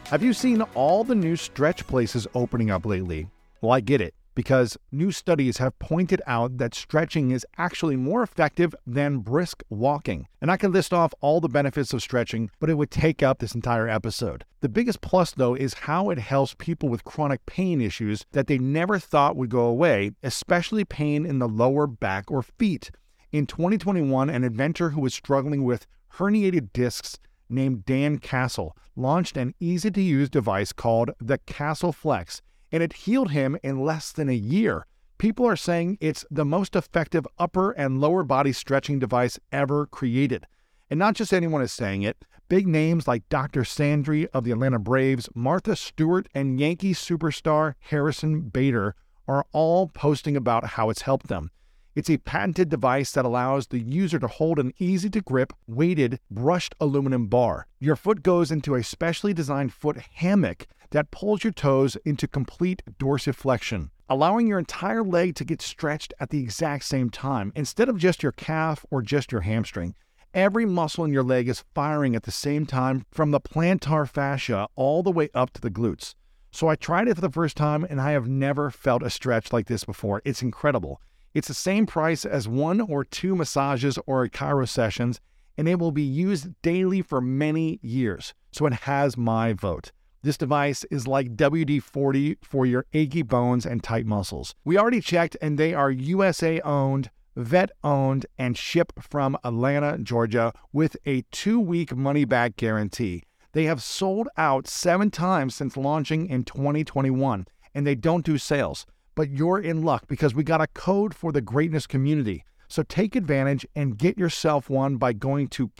Have you seen all the new stretch places opening up lately? Well, I get it, because new studies have pointed out that stretching is actually more effective than brisk walking. And I can list off all the benefits of stretching, but it would take up this entire episode. The biggest plus, though, is how it helps people with chronic pain issues that they never thought would go away, especially pain in the lower back or feet. In 2021, an inventor who was struggling with herniated discs named Dan Castle launched an easy-to-use device called the Castle Flex, and it healed him in less than a year. People are saying it's the most effective upper and lower body stretching device ever created. And not just anyone is saying it. Big names like Dr. Sandry of the Atlanta Braves, Martha Stewart, and Yankee superstar Harrison Bader are all posting about how it's helped them. It's a patented device that allows the user to hold an easy-to-grip, weighted, brushed aluminum bar. Your foot goes into a specially designed foot hammock that pulls your toes into complete dorsiflexion, allowing your entire leg to get stretched at the exact same time, instead of just your calf or just your hamstring. Every muscle in your leg is firing at the same time, from the plantar fascia all the way up to the glutes. So I tried it for the first time, and I have never felt a stretch like this before. It's incredible. It's the same price as 1 or 2 massages or chiro sessions, and it will be used daily for many years. So it has my vote. This device is like WD-40 for your achy bones and tight muscles. We already checked, and they are USA-owned, vet-owned, and ship from Atlanta, Georgia, with a 2-week money-back guarantee. They have sold out 7 times since launching in 2021, and they don't do sales. But you're in luck, because we got a code for the greatness community. So take advantage and get yourself one by going to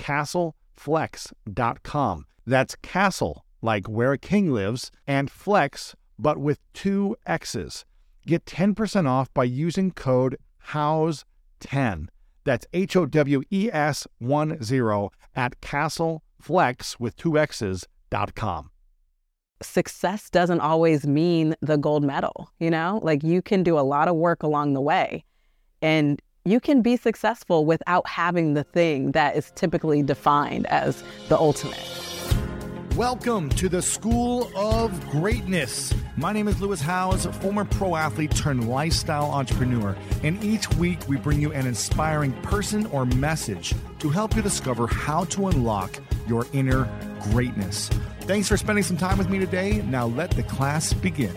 castleflex.com. That's Castle, like where a king lives, and Flex, but with 2 X's. Get 10% off by using code HOWES10. That's HOWES10 at castleflex with 2 X's.com. Success doesn't always mean the gold medal, Like, you can do a lot of work along the way, and you can be successful without having the thing that is typically defined as the ultimate. Welcome to the School of Greatness. My name is Lewis Howes, a former pro athlete turned lifestyle entrepreneur, and each week we bring you an inspiring person or message to help you discover how to unlock your inner greatness. Thanks for spending some time with me today. Now let the class begin.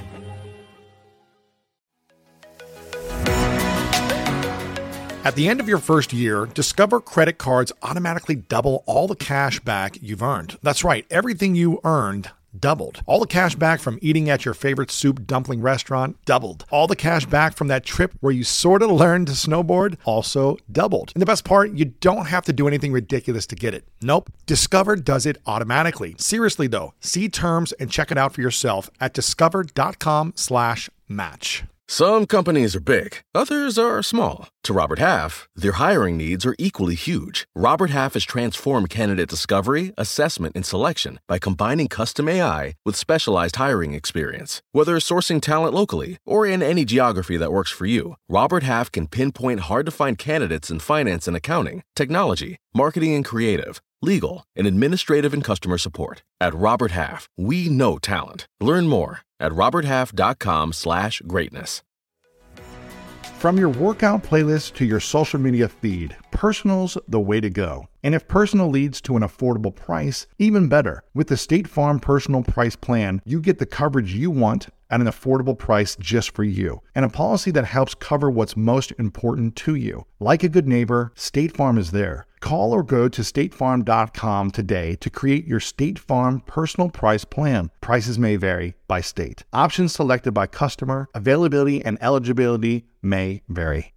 At the end of your first year, Discover credit cards automatically double all the cash back you've earned. That's right, everything you earned doubled. All the cash back from eating at your favorite soup dumpling restaurant doubled. All the cash back from that trip where you sort of learned to snowboard also doubled. And the best part, you don't have to do anything ridiculous to get it. Nope, Discover does it automatically. Seriously though, see terms and check it out for yourself at discover.com/match. Some companies are big, others are small. To Robert Half, their hiring needs are equally huge. Robert Half has transformed candidate discovery, assessment, and selection by combining custom AI with specialized hiring experience. Whether sourcing talent locally or in any geography that works for you, Robert Half can pinpoint hard-to-find candidates in finance and accounting, technology, marketing and creative, legal, and administrative and customer support. At Robert Half, we know talent. Learn more at roberthalf.com/greatness. From your workout playlist to your social media feed, personal's the way to go. And if personal leads to an affordable price, even better. With the State Farm Personal Price Plan, you get the coverage you want at an affordable price just for you, and a policy that helps cover what's most important to you. Like a good neighbor, State Farm is there. Call or go to statefarm.com today to create your State Farm Personal Price Plan. Prices may vary by state. Options selected by customer. Availability and eligibility may vary.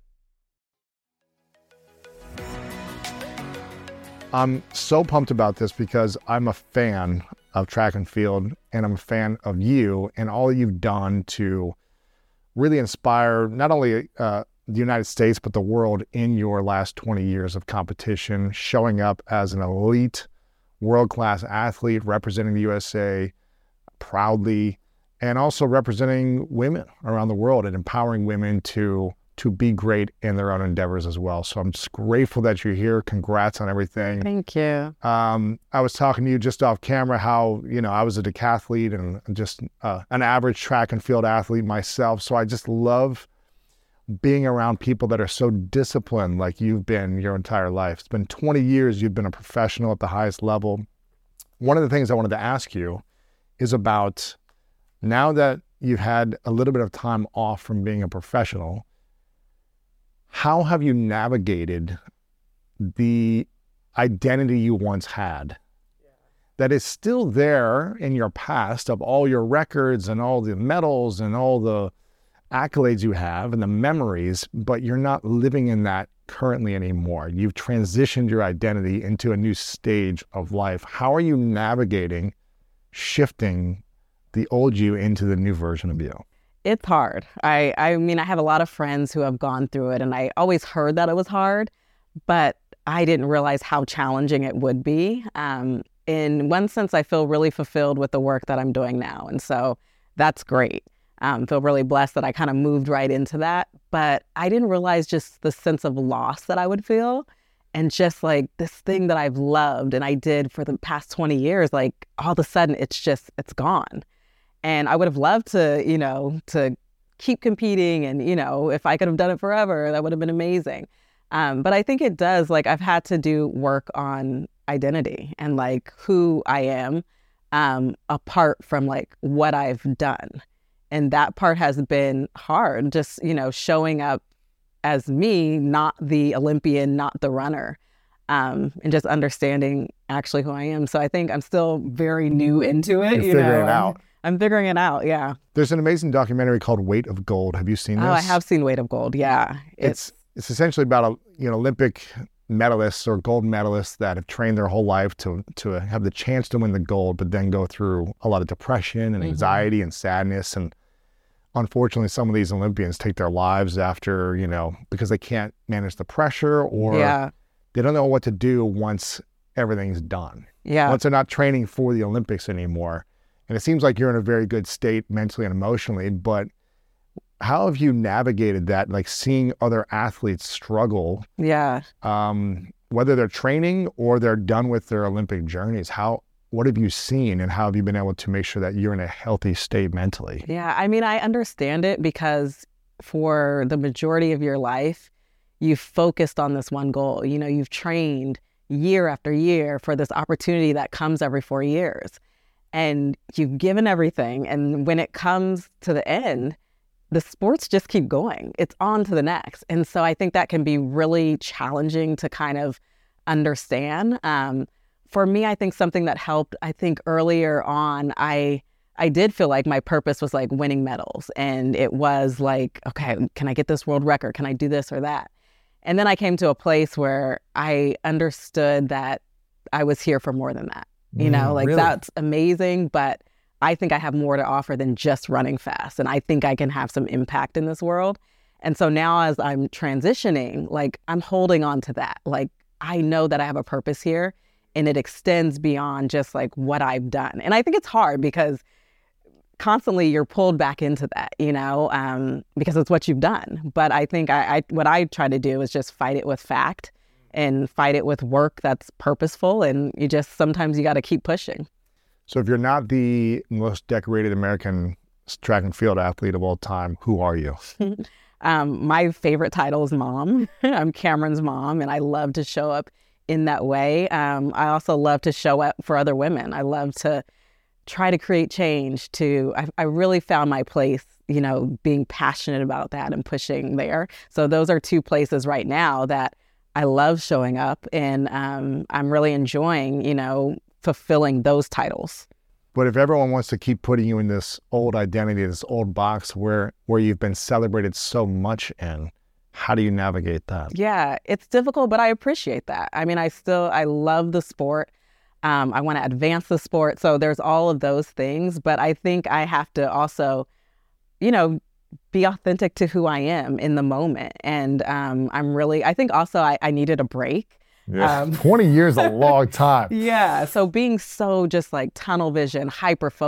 I'm so pumped about this because I'm a fan of track and field, and I'm a fan of you and all you've done to really inspire not only the United States, but the world in your last 20 years of competition, showing up as an elite, world-class athlete, representing the USA proudly, and also representing women around the world and empowering women to to be great in their own endeavors as well. So I'm just grateful that you're here. Congrats on everything. Thank you. I was talking to you just off camera how, I was a decathlete and just an average track and field athlete myself. So I just love being around people that are so disciplined like you've been your entire life. It's been 20 years you've been a professional at the highest level. One of the things I wanted to ask you is about now that you've had a little bit of time off from being a professional, how have you navigated the identity you once had that is still there in your past of all your records and all the medals and all the accolades you have and the memories, but you're not living in that currently anymore? You've transitioned your identity into a new stage of life. How are you navigating shifting the old you into the new version of you? It's hard. I mean, I have a lot of friends who have gone through it, and I always heard that it was hard, but I didn't realize how challenging it would be. In one sense, I feel really fulfilled with the work that I'm doing now, and so that's great. Feel really blessed that I kind of moved right into that, but I didn't realize just the sense of loss that I would feel, and just like this thing that I've loved and I did for the past 20 years, like all of a sudden it's gone. And I would have loved to, to keep competing. And, if I could have done it forever, that would have been amazing. But I think it does, like I've had to do work on identity and like who I am apart from like what I've done. And that part has been hard, just, showing up as me, not the Olympian, not the runner, and just understanding actually who I am. So I think I'm still very new into it. You're figuring it out. I'm figuring it out, yeah. There's an amazing documentary called Weight of Gold. Have you seen this? Oh, I have seen Weight of Gold, yeah. It's essentially about Olympic medalists or gold medalists that have trained their whole life to have the chance to win the gold, but then go through a lot of depression and anxiety and sadness. And unfortunately, some of these Olympians take their lives after, because they can't manage the pressure or they don't know what to do once everything's done. Yeah. Once they're not training for the Olympics anymore. And it seems like you're in a very good state mentally and emotionally, but how have you navigated that, like seeing other athletes struggle? Yeah. Whether they're training or they're done with their Olympic journeys, what have you seen and how have you been able to make sure that you're in a healthy state mentally? Yeah, I mean, I understand it because for the majority of your life, you've focused on this one goal. You've trained year after year for this opportunity that comes every 4 years. And you've given everything. And when it comes to the end, the sports just keep going. It's on to the next. And so I think that can be really challenging to kind of understand. For me, I think something that helped, I think earlier on, I did feel like my purpose was like winning medals. And it was like, okay, can I get this world record? Can I do this or that? And then I came to a place where I understood that I was here for more than that. Really? That's amazing, but I think I have more to offer than just running fast. And I think I can have some impact in this world. And so now as I'm transitioning, like I'm holding on to that. Like I know that I have a purpose here and it extends beyond just like what I've done. And I think it's hard because constantly you're pulled back into that, because it's what you've done. But I think what I try to do is just fight it with fact and fight it with work that's purposeful. And sometimes you got to keep pushing. So if you're not the most decorated American track and field athlete of all time, who are you? My favorite title is mom. I'm Cameron's mom, and I love to show up in that way. I also love to show up for other women. I love to try to create change. I really found my place, being passionate about that and pushing there. So those are two places right now that I love showing up, and I'm really enjoying, fulfilling those titles. But if everyone wants to keep putting you in this old identity, this old box where you've been celebrated so much in, how do you navigate that? Yeah, it's difficult, but I appreciate that. I mean, I love the sport. I want to advance the sport. So there's all of those things, but I think I have to also, be authentic to who I am in the moment. And I think also I needed a break. Yeah, 20 years a long time. Yeah, so being so just like tunnel vision,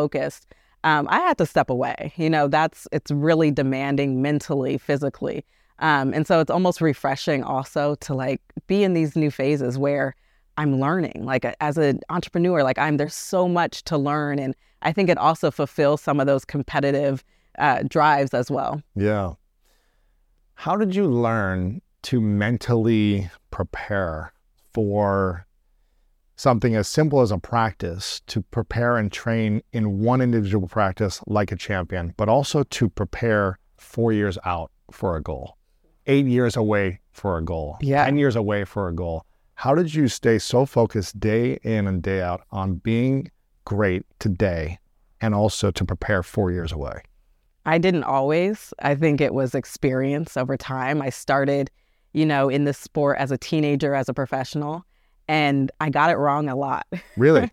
hyper-focused, I had to step away. It's really demanding mentally, physically. And so it's almost refreshing also to like be in these new phases where I'm learning, like as an entrepreneur, like there's so much to learn. And I think it also fulfills some of those competitive drives as well. Yeah. How did you learn to mentally prepare for something as simple as a practice, to prepare and train in one individual practice like a champion, but also to prepare 4 years out for a goal, 8 years away for a goal, 10 years away for a goal? How did you stay so focused day in and day out on being great today and also to prepare 4 years away? I didn't always. I think it was experience over time. I started, in this sport as a teenager, as a professional, and I got it wrong a lot. Really?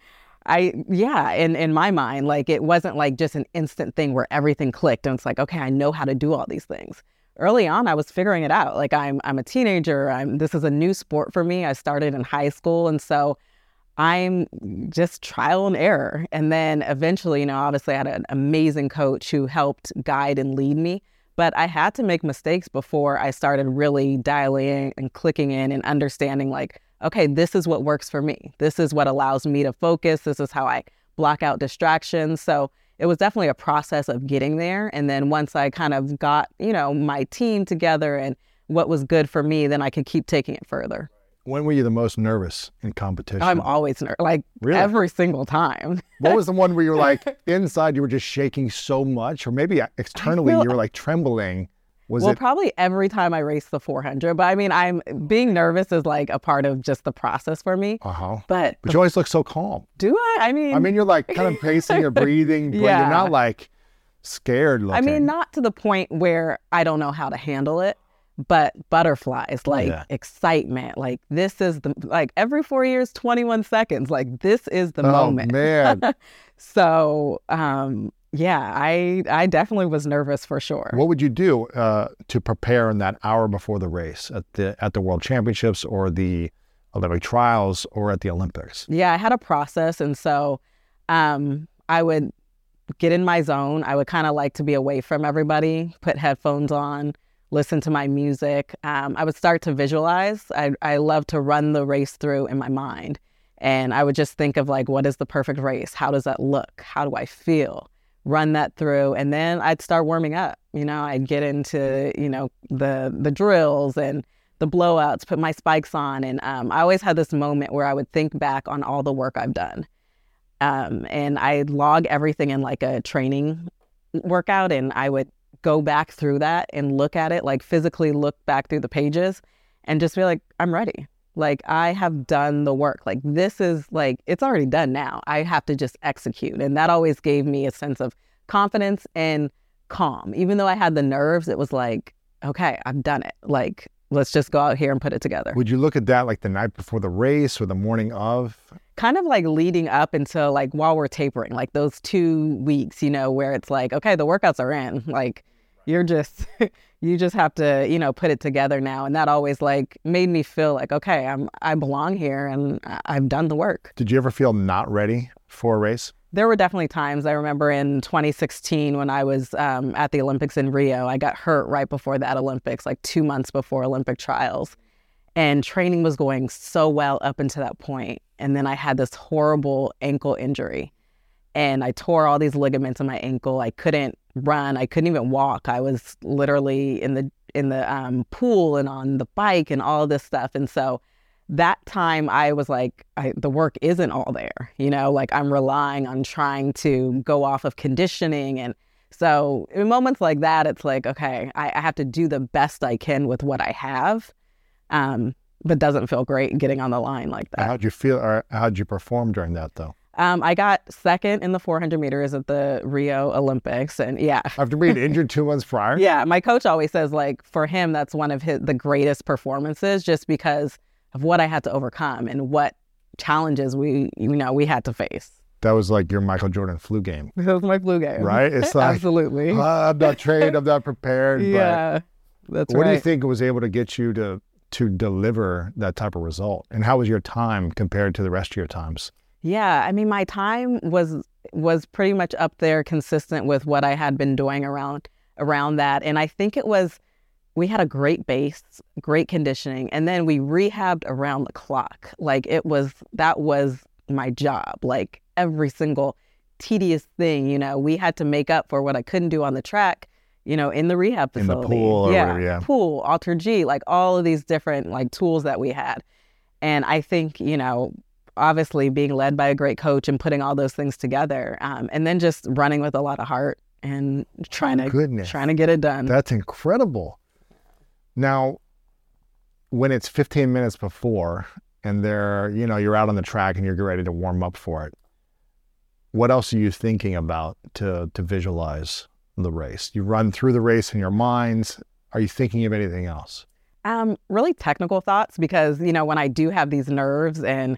In my mind, like it wasn't like just an instant thing where everything clicked and it's like, okay, I know how to do all these things. Early on, I was figuring it out. Like I'm a teenager. This is a new sport for me. I started in high school, and so I'm just trial and error. And then eventually, obviously I had an amazing coach who helped guide and lead me. But I had to make mistakes before I started really dialing in and clicking in and understanding like, okay, this is what works for me. This is what allows me to focus. This is how I block out distractions. So it was definitely a process of getting there. And then once I kind of got, my team together and what was good for me, then I could keep taking it further. When were you the most nervous in competition? I'm always nervous, like really? Every single time. What was the one where you were like, inside you were just shaking so much, or maybe externally you were like trembling? Probably every time I race the 400. But I mean, being nervous is like a part of just the process for me. But you always look so calm. Do I? I mean, you're like kind of pacing or breathing, but you're not like scared looking. I mean, not to the point where I don't know how to handle it. But butterflies, excitement, like this is every 4 years, 21 seconds, like this is the moment. Man. So, I definitely was nervous for sure. What would you do to prepare in that hour before the race at the World Championships or the Olympic trials or at the Olympics? Yeah, I had a process. And so I would get in my zone. I would kind of like to be away from everybody, put headphones on, listen to my music. I would start to visualize. I love to run the race through in my mind. And I would just think of like, what is the perfect race? How does that look? How do I feel? Run that through. And then I'd start warming up. I'd get into, the drills and the blowouts, put my spikes on. And I always had this moment where I would think back on all the work I've done. And I'd log everything in like a training workout, and I would go back through that and look at it, like physically look back through the pages and just be like, I'm ready. Like I have done the work. Like this is like, it's already done now. I have to just execute. And that always gave me a sense of confidence and calm. Even though I had the nerves, it was like, okay, I've done it. Like, let's just go out here and put it together. Would you look at that like the night before the race or the morning of? Kind of like leading up until like while we're tapering, like those 2 weeks, where it's like, okay, the workouts are in. Like, you just have to, put it together now. And that always like made me feel like, okay, I belong here and I've done the work. Did you ever feel not ready for a race? There were definitely times. I remember in 2016 when I was at the Olympics in Rio, I got hurt right before that Olympics, like 2 months before Olympic trials. And training was going so well up until that point. And then I had this horrible ankle injury. And I tore all these ligaments in my ankle. I couldn't run. I couldn't even walk. I was literally in the pool and on the bike and all of this stuff. And so that time I was like, the work isn't all there. Like I'm relying on trying to go off of conditioning. And so in moments like that, it's like, okay, I have to do the best I can with what I have. But doesn't feel great getting on the line like that. How'd you feel, or how'd you perform during that though? I got second in the 400 meters at the Rio Olympics. And yeah. After being injured 2 months prior? Yeah. My coach always says like for him, that's one of the greatest performances just because of what I had to overcome and what challenges we had to face. That was like your Michael Jordan flu game. That was my flu game. Right? It's like, absolutely. I'm not trained, I'm not prepared. Yeah, that's right. What do you think was able to get you to deliver that type of result? And how was your time compared to the rest of your times? Yeah, I mean, my time was pretty much up there, consistent with what I had been doing around that. And I think it was we had a great base, great conditioning, and then we rehabbed around the clock. Like that was my job. Like every single tedious thing, we had to make up for what I couldn't do on the track, in the rehab facility. In the pool or whatever, yeah. Pool, Alter G, like all of these different like tools that we had. And I think, obviously being led by a great coach and putting all those things together, and then just running with a lot of heart and trying to get it done. That's incredible. Now, when it's 15 minutes before and you're out on the track and you're ready to warm up for it, what else are you thinking about to visualize the race? You run through the race in your minds. Are you thinking of anything else? Really technical thoughts, because, when I do have these nerves and,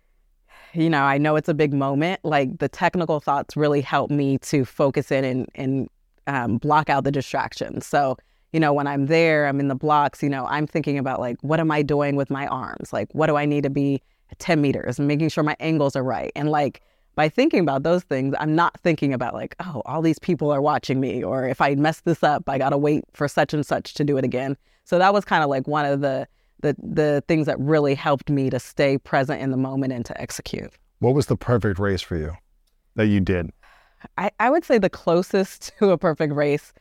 I know it's a big moment, like the technical thoughts really help me to focus in and block out the distractions. So, when I'm there, I'm in the blocks, I'm thinking about like, what am I doing with my arms? Like, what do I need to be at 10 meters and making sure my angles are right? And like, by thinking about those things, I'm not thinking about like, oh, all these people are watching me, or if I mess this up, I got to wait for such and such to do it again. So that was kind of like one of the things that really helped me to stay present in the moment and to execute. What was the perfect race for you that you did? I would say the closest to a perfect race,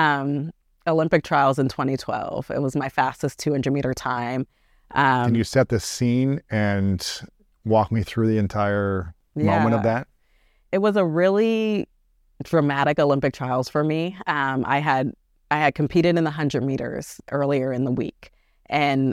Olympic trials in 2012. It was my fastest 200-meter time. Can you set the scene and walk me through the entire moment of that? It was a really dramatic Olympic trials for me. I had competed in the 100 meters earlier in the week, and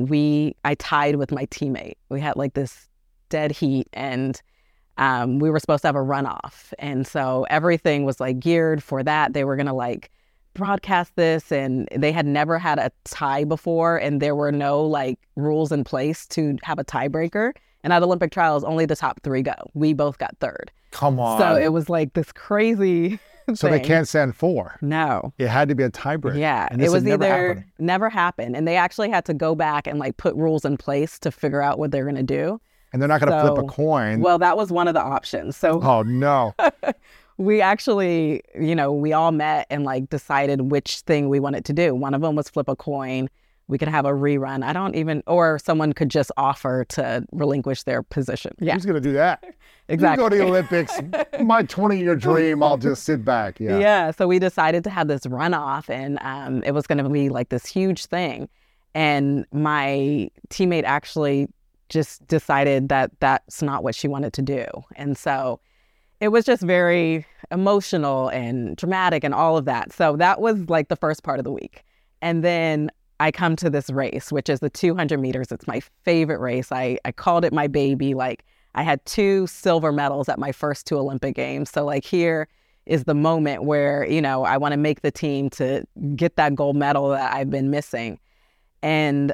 I tied with my teammate. We had like this dead heat, and we were supposed to have a runoff, and so everything was like geared for that. They were gonna like broadcast this, and they had never had a tie before, and there were no like rules in place to have a tiebreaker. And at Olympic trials, only the top 3 go. We both got 3rd. Come on. So it was like this crazy So they can't send 4. No. It had to be a tiebreaker. Yeah. It was never happened. And they actually had to go back and like put rules in place to figure out what they're going to do. And they're not going to flip a coin. Well, that was one of the options. So oh, no. We actually, we all met and like decided which thing we wanted to do. One of them was flip a coin. We could have a rerun. Or someone could just offer to relinquish their position. Yeah. Who's going to do that? Exactly. You go to the Olympics, my 20-year dream, I'll just sit back. Yeah. Yeah. So we decided to have this runoff, and it was going to be like this huge thing. And my teammate actually just decided that that's not what she wanted to do. And so it was just very emotional and dramatic and all of that. So that was like the first part of the week. And then I come to this race, which is the 200 meters. It's my favorite race. I called it my baby. Like, I had 2 silver medals at my first 2 Olympic Games. So like, here is the moment where, I want to make the team to get that gold medal that I've been missing. And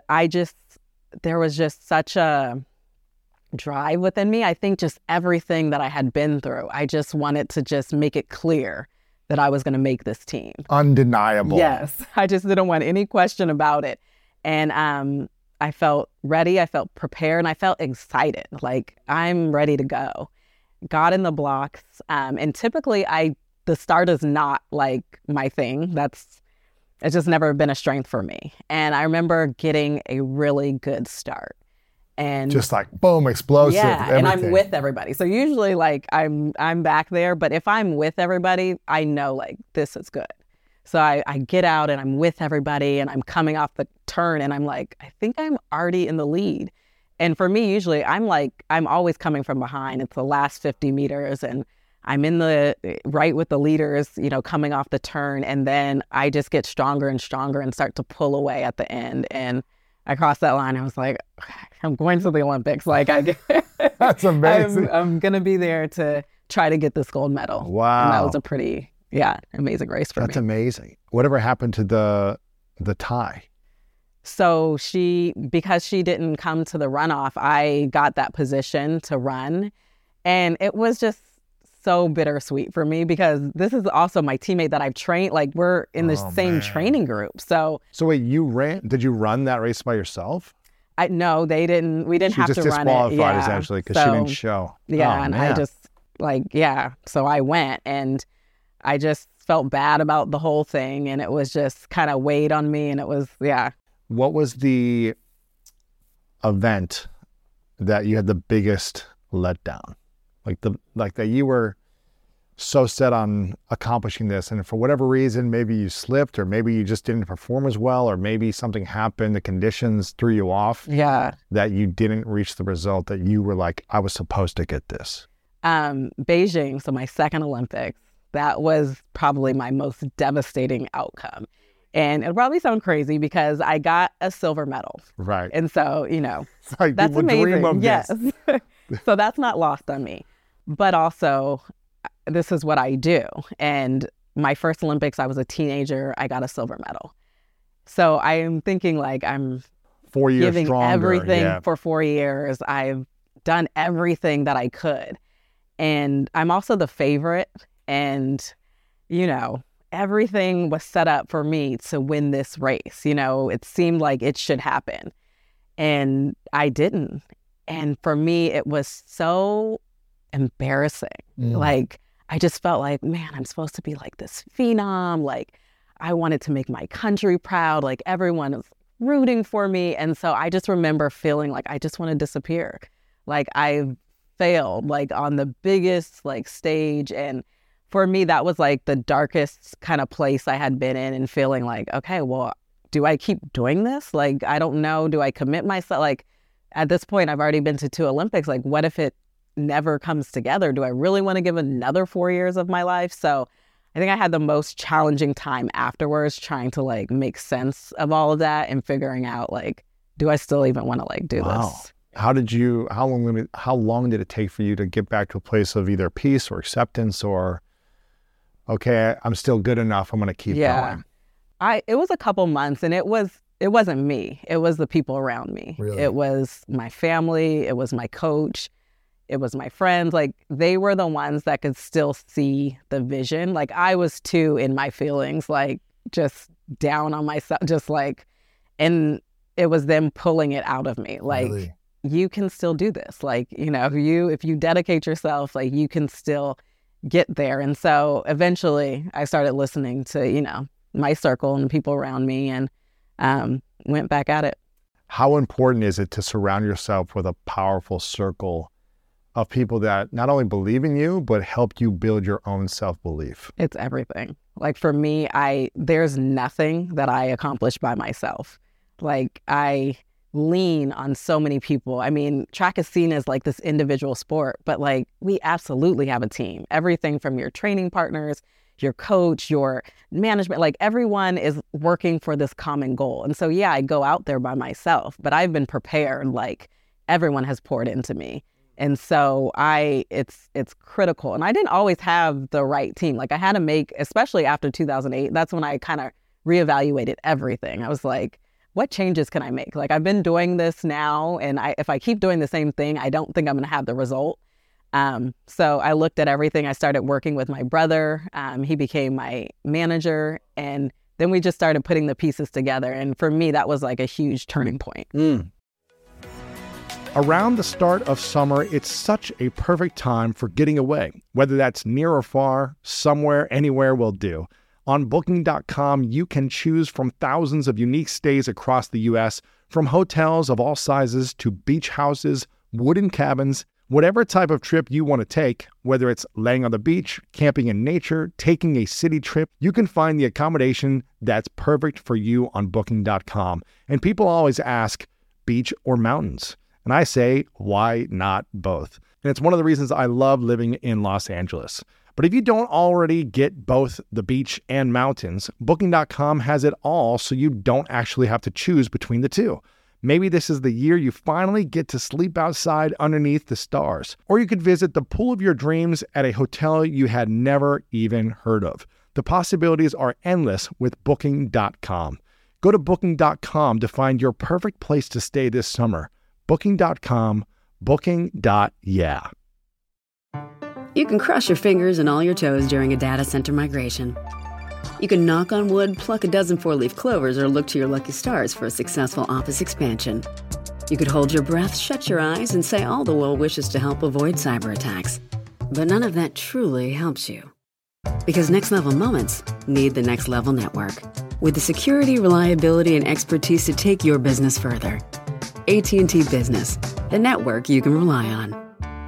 there was just such a drive within me. I think just everything that I had been through, I just wanted to just make it clear that I was going to make this team. Undeniable. Yes. I just didn't want any question about it. And I felt ready. I felt prepared. And I felt excited. Like, I'm ready to go. Got in the blocks. And typically, the start is not like my thing. It's just never been a strength for me. And I remember getting a really good start. And just like boom, explosive. Yeah, everything. and I'm with everybody. So usually like I'm back there, but if I'm with everybody, I know like this is good. So I get out and I'm with everybody, and I'm coming off the turn, and I'm like, I think I'm already in the lead. And for me, usually I'm always coming from behind. It's the last 50 meters, and I'm in the right with the leaders, coming off the turn, and then I just get stronger and stronger and start to pull away at the end. And I crossed that line. I was like, I'm going to the Olympics. Like, that's amazing. I'm going to be there to try to get this gold medal. Wow. And that was a pretty, amazing race for me. That's amazing. Whatever happened to the tie? So because she didn't come to the runoff, I got that position to run. And it was just so bittersweet for me, because this is also my teammate that I've trained. Like, we're in the same training group. So wait, did you run that race by yourself? No, we didn't have to run it. She just disqualified essentially because she didn't show. Yeah, I just so I went, and I just felt bad about the whole thing, and it was just kind of weighed on me, and it was, yeah. What was the event that you had the biggest letdown? Like that you were so set on accomplishing this, and for whatever reason, maybe you slipped, or maybe you just didn't perform as well, or maybe something happened, the conditions threw you off. Yeah. That you didn't reach the result that you were like, I was supposed to get this. Beijing, so my second Olympics, that was probably my most devastating outcome. And it'll probably sound crazy because I got a silver medal. Right. And so, you know, like that's amazing. Dream of yes. This. So that's not lost on me. But also, this is what I do. And my first Olympics, I was a teenager. I got a silver medal. So I am thinking like I'm 4 years giving stronger, everything for 4 years. I've done everything that I could. And I'm also the favorite. And, you know, everything was set up for me to win this race. You know, it seemed like it should happen. And I didn't. And for me, it was so embarrassing. Like, I just felt like, man, I'm supposed to be like this phenom. Like, I wanted to make my country proud. Like, everyone was rooting for me. And so I just remember feeling like I just want to disappear. Like, I failed, like, on the biggest, like, stage. And for me, that was, like, the darkest kind of place I had been in, and feeling like, okay, well, do I keep doing this? Like, I don't know. Do I commit myself? Like, at this point, I've already been to 2 Olympics. Like, what if it never comes together? Do I really want to give another 4 years of my life? So I think I had the most challenging time afterwards, trying to like make sense of all of that and figuring out like, do I still even want to like do this? How long did it take for you to get back to a place of either peace or acceptance, or, okay, I'm still good enough, I'm going to keep going? It was a couple months, and it wasn't me. It was the people around me. Really? It was my family. It was my coach. It was my friends. Like, they were the ones that could still see the vision. Like, I was too in my feelings, like just down on myself, just like, and it was them pulling it out of me. Like, Really? You can still do this. Like, you know, if you dedicate yourself, like, you can still get there. And so eventually I started listening to, you know, my circle and people around me, and went back at it. How important is it to surround yourself with a powerful circle of people that not only believe in you, but help you build your own self-belief? It's everything. Like, for me, there's nothing that I accomplish by myself. Like, I lean on so many people. I mean, track is seen as like this individual sport, but like, we absolutely have a team. Everything from your training partners, your coach, your management, like, everyone is working for this common goal. And so, yeah, I go out there by myself, but I've been prepared. Like, everyone has poured into me. And so it's critical. And I didn't always have the right team. Like, I had to make, especially after 2008, that's when I kind of reevaluated everything. I was like, what changes can I make? Like, I've been doing this now, and if I keep doing the same thing, I don't think I'm going to have the result. So I looked at everything. I started working with my brother. He became my manager, and then we just started putting the pieces together. And for me, that was like a huge turning point. Around the start of summer, it's such a perfect time for getting away. Whether that's near or far, somewhere, anywhere will do. On Booking.com, you can choose from thousands of unique stays across the U.S., from hotels of all sizes to beach houses, wooden cabins. Whatever type of trip you want to take, whether it's laying on the beach, camping in nature, taking a city trip, you can find the accommodation that's perfect for you on Booking.com. And people always ask, beach or mountains? And I say, why not both? And it's one of the reasons I love living in Los Angeles. But if you don't already get both the beach and mountains, Booking.com has it all, so you don't actually have to choose between the two. Maybe this is the year you finally get to sleep outside underneath the stars. Or you could visit the pool of your dreams at a hotel you had never even heard of. The possibilities are endless with Booking.com. Go to Booking.com to find your perfect place to stay this summer. Booking.com, Booking.yeah. You can cross your fingers and all your toes during a data center migration. You can knock on wood, pluck a dozen four-leaf clovers, or look to your lucky stars for a successful office expansion. You could hold your breath, shut your eyes, and say all the well wishes to help avoid cyber attacks. But none of that truly helps you. Because next level moments need the next level network. With the security, reliability, and expertise to take your business further. AT&T Business, the network you can rely on.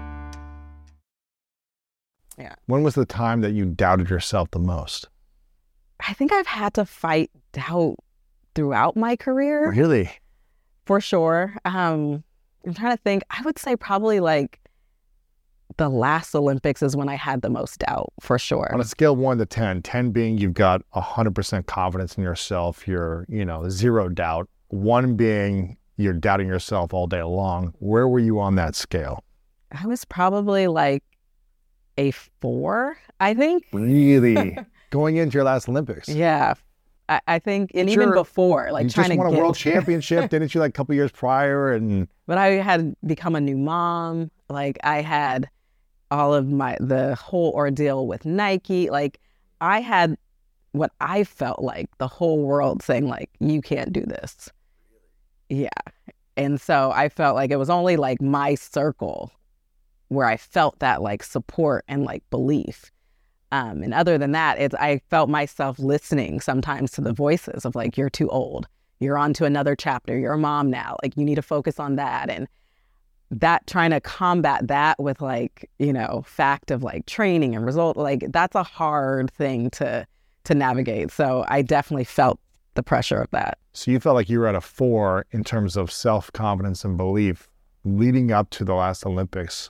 Yeah. When was the time that you doubted yourself the most? I think I've had to fight doubt throughout my career. Really? For sure. I'm trying to think. I would say probably like the last Olympics is when I had the most doubt, for sure. On a scale of 1 to 10, 10 being you've got 100% confidence in yourself, you're, zero doubt. 1 being you're doubting yourself all day long. Where were you on that scale? I was probably like a 4, I think. Really? Going into your last Olympics? Yeah. I think, and even before, like trying to You just won a world championship, didn't you, like a couple years prior? But I had become a new mom. Like I had all of the whole ordeal with Nike. Like I had what I felt like the whole world saying like, you can't do this. Yeah. And so I felt like it was only like my circle where I felt that like support and like belief. And other than that, I felt myself listening sometimes to the voices of like, you're too old, you're on to another chapter, you're a mom now, like you need to focus on that. And that trying to combat that with like, fact of like training and result, like that's a hard thing to navigate. So I definitely felt the pressure of that. So you felt like you were at a 4 in terms of self-confidence and belief leading up to the last Olympics.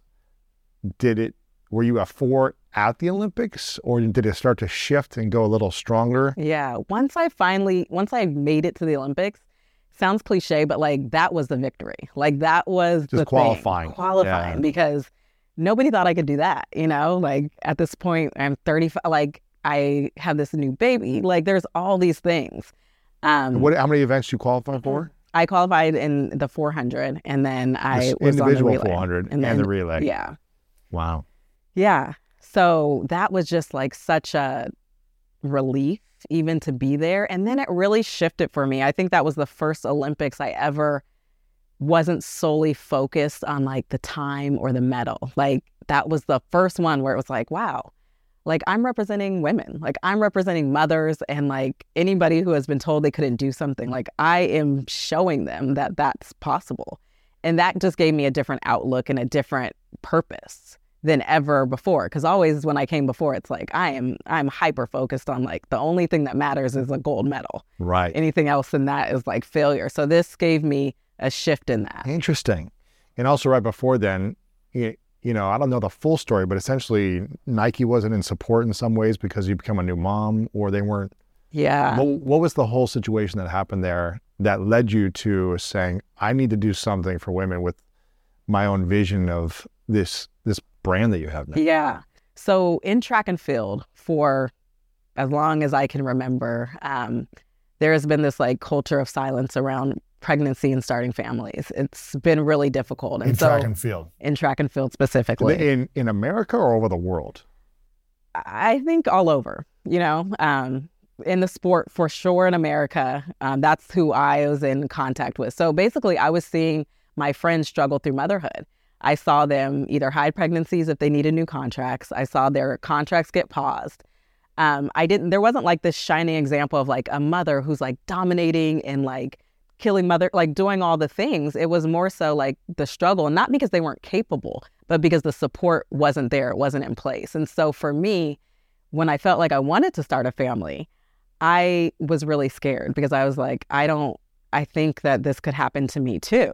Were you a 4 at the Olympics, or did it start to shift and go a little stronger? Yeah. Once I made it to the Olympics, sounds cliche, but like that was the victory. Like that was just the qualifying. Yeah. Because nobody thought I could do that, like at this point I'm 35, like I have this new baby, like there's all these things. How many events you qualify for? I qualified in the 400 and then I was individual on the relay. 400 and the relay. Yeah. Wow. Yeah. So that was just like such a relief even to be there. And then it really shifted for me. I think that was the first Olympics I ever wasn't solely focused on like the time or the medal. Like that was the first one where it was like, wow, like I'm representing women, like I'm representing mothers, and like anybody who has been told they couldn't do something, like I am showing them that that's possible. And that just gave me a different outlook and a different purpose than ever before. Because always when I came before, it's like I'm hyper focused on like the only thing that matters is a gold medal. Right. Anything else than that is like failure. So this gave me a shift in that. Interesting. And also right before then, I don't know the full story, but essentially Nike wasn't in support in some ways because you become a new mom, or they weren't. Yeah. What was the whole situation that happened there that led you to saying, I need to do something for women with my own vision of this brand that you have now? Yeah. So in track and field, for as long as I can remember, there has been this like culture of silence around pregnancy and starting families. It's been really difficult. And track and field? In track and field specifically. In America or over the world? I think all over, in the sport for sure in America. That's who I was in contact with. So basically I was seeing my friends struggle through motherhood. I saw them either hide pregnancies if they needed new contracts. I saw their contracts get paused. There wasn't like this shining example of like a mother who's like dominating and like killing mother, like doing all the things. It was more so like the struggle, and not because they weren't capable, but because the support wasn't there. It wasn't in place. And so for me, when I felt like I wanted to start a family, I was really scared because I was like, I think that this could happen to me too.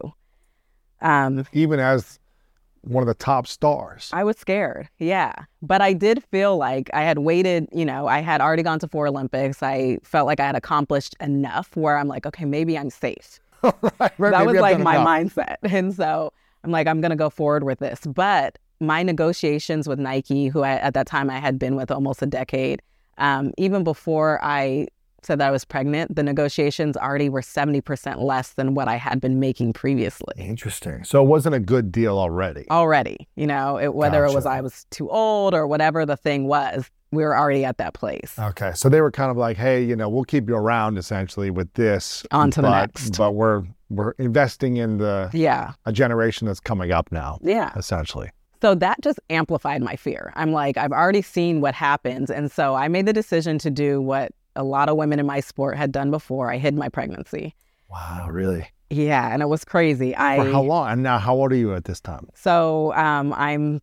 Even as one of the top stars. I was scared, yeah. But I did feel like I had waited, I had already gone to 4 Olympics. I felt like I had accomplished enough where I'm like, okay, maybe I'm safe. right, that was like my mindset. And so I'm like, I'm going to go forward with this. But my negotiations with Nike, who at that time I had been with almost a decade, even before I said that I was pregnant, the negotiations already were 70% less than what I had been making previously. Interesting. So it wasn't a good deal already. Whether it was I was too old or whatever the thing was, we were already at that place. Okay. So they were kind of like, hey, we'll keep you around essentially with this. On to the next. But we're investing in a generation that's coming up now. Yeah. Essentially. So that just amplified my fear. I'm like, I've already seen what happens. And so I made the decision to do what a lot of women in my sport had done before. I hid my pregnancy. Wow, really? Yeah, and it was crazy. For how long? And now how old are you at this time? So I'm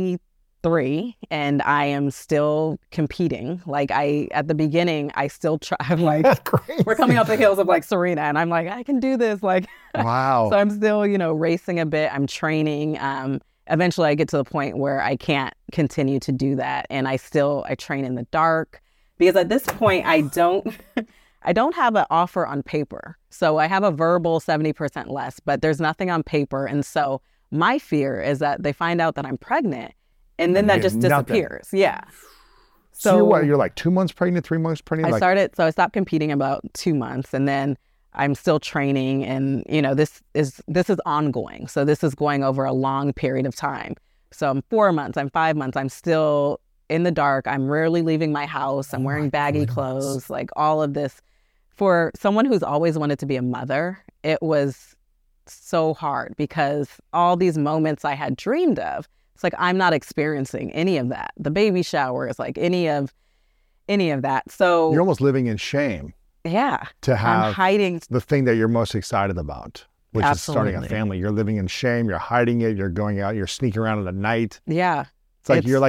33 and I am still competing. Like at the beginning, I still try. I'm like, That's crazy. we're coming up the hills of like Serena and I'm like, I can do this. Like, Wow. So I'm still, racing a bit. I'm training. Eventually I get to the point where I can't continue to do that. And I train in the dark because at this point I don't have an offer on paper. So I have a verbal 70% less, but there's nothing on paper. And so my fear is that they find out that I'm pregnant and then that just disappears. Yeah. So you're what? You're like 2 months pregnant, 3 months pregnant? I stopped competing about 2 months and then I'm still training and, this is ongoing. So this is going over a long period of time. So I'm 4 months, I'm 5 months, I'm still in the dark. I'm rarely leaving my house. I'm wearing baggy clothes, like all of this. For someone who's always wanted to be a mother, it was so hard because all these moments I had dreamed of, it's like I'm not experiencing any of that. The baby showers, like any of that. So you're almost living in shame. Yeah. To have I'm hiding the thing that you're most excited about, which Absolutely. is starting a family. You're living in shame. You're hiding it. You're going out. You're sneaking around in the night. Yeah. It's like you're like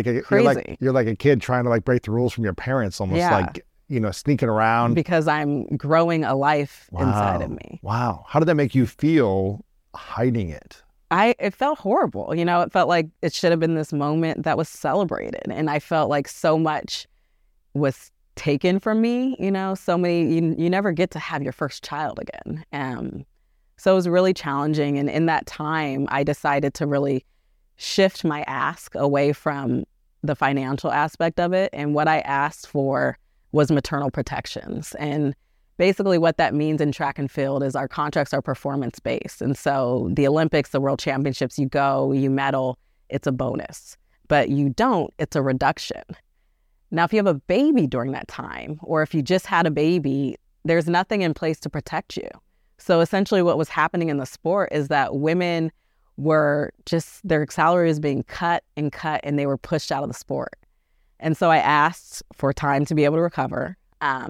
a kid trying to like break the rules from your parents, almost like sneaking around because I'm growing a life inside of me. Wow. How did that make you feel hiding it? It felt horrible. It felt like it should have been this moment that was celebrated. And I felt like so much was taken from me, so many, you never get to have your first child again. So it was really challenging. And in that time, I decided to really shift my ask away from the financial aspect of it. And what I asked for was maternal protections. And basically what that means in track and field is our contracts are performance-based. And so the Olympics, the World Championships, you go, you medal, it's a bonus. But you don't, it's a reduction. Now, if you have a baby during that time, or if you just had a baby, there's nothing in place to protect you. So essentially what was happening in the sport is that women were just, their salary was being cut, and they were pushed out of the sport. And so I asked for time to be able to recover.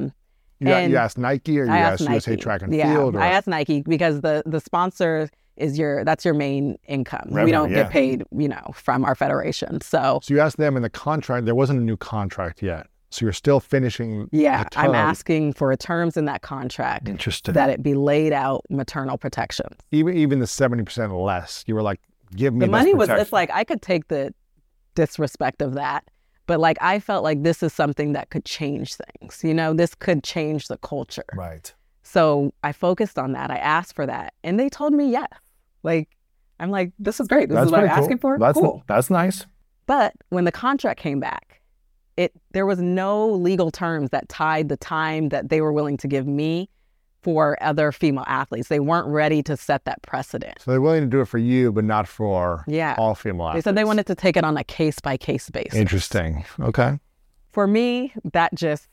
You asked Nike or you asked USA Track and Field? I asked Nike because the sponsor is that's your main income. We don't get paid, from our federation. So you asked them in the contract, there wasn't a new contract yet. So you're still finishing the term. I'm asking for terms in that contract. Interesting. That it be laid out maternal protections. Even the 70% less, you were like, give me the money protection. It's like I could take the disrespect of that, but like I felt like this is something that could change things. This could change the culture. Right. So I focused on that. I asked for that, and they told me yes. Like I'm like, this is great. This is what I'm asking for. Cool. That's nice. But when the contract came back, there was no legal terms that tied the time that they were willing to give me for other female athletes. They weren't ready to set that precedent. So they're willing to do it for you, but not for all female athletes. They said they wanted to take it on a case-by-case basis. Interesting. Okay. For me, that just,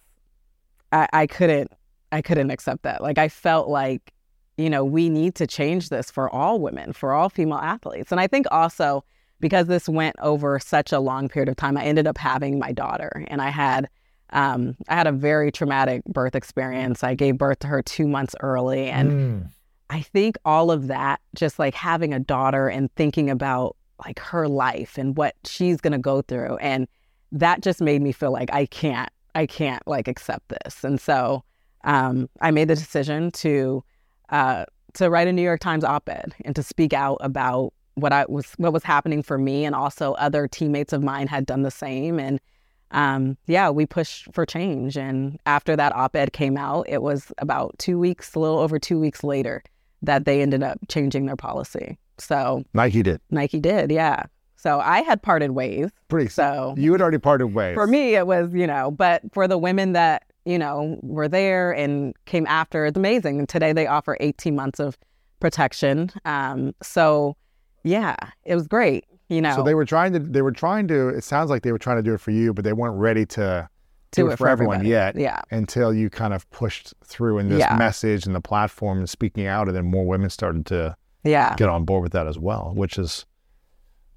I couldn't accept that. Like I felt like, we need to change this for all women, for all female athletes. And I think also, because this went over such a long period of time, I ended up having my daughter, and I had a very traumatic birth experience. I gave birth to her 2 months early, and I think all of that, just like having a daughter and thinking about like her life and what she's gonna go through, and that just made me feel like I can't like accept this. And so I made the decision to write a New York Times op-ed and to speak out about what was happening for me, and also other teammates of mine had done the same. And we pushed for change. And after that op-ed came out, it was about a little over 2 weeks later that they ended up changing their policy. So Nike did, yeah. So I had parted ways. You had already parted ways. For me, it was, but for the women that, were there and came after, it's amazing. And today they offer 18 months of protection. So yeah, it was great, So they were trying to, it sounds like they were trying to do it for you, but they weren't ready to do it for everyone yet. Yeah. Until you kind of pushed through in this message and the platform and speaking out, and then more women started to get on board with that as well, which is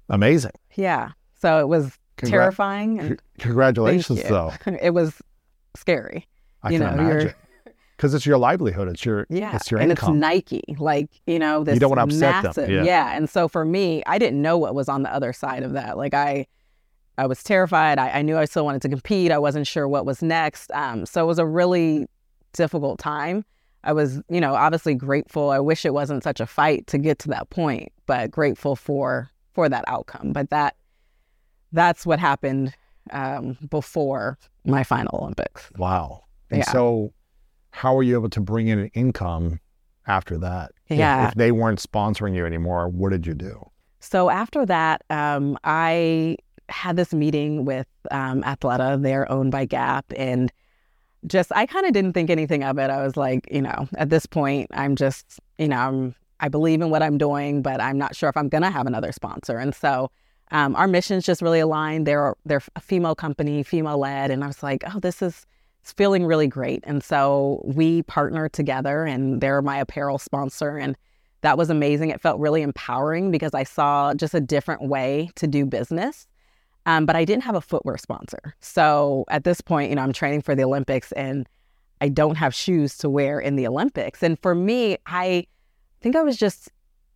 Amazing. Yeah. So it was terrifying. And Congratulations, though. It was scary. I can imagine. Because it's your livelihood. It's your income. And it's Nike. Like, this you don't want to upset massive, them. Yeah. And so for me, I didn't know what was on the other side of that. Like I was terrified. I knew I still wanted to compete. I wasn't sure what was next. So it was a really difficult time. I was, obviously grateful. I wish it wasn't such a fight to get to that point, but grateful for that outcome. But that's what happened before my final Olympics. Wow. And so how were you able to bring in an income after that? Yeah. If they weren't sponsoring you anymore, what did you do? So after that, I had this meeting with Athleta. They're owned by Gap. And I kind of didn't think anything of it. I was like, at this point, I'm just, I believe in what I'm doing, but I'm not sure if I'm going to have another sponsor. And so our missions just really aligned. They're a female company, female-led. And I was like, oh, it's feeling really great. And so we partnered together, and they're my apparel sponsor. And that was amazing. It felt really empowering because I saw just a different way to do business. But I didn't have a footwear sponsor. So at this point, I'm training for the Olympics, and I don't have shoes to wear in the Olympics. And for me, I think I was just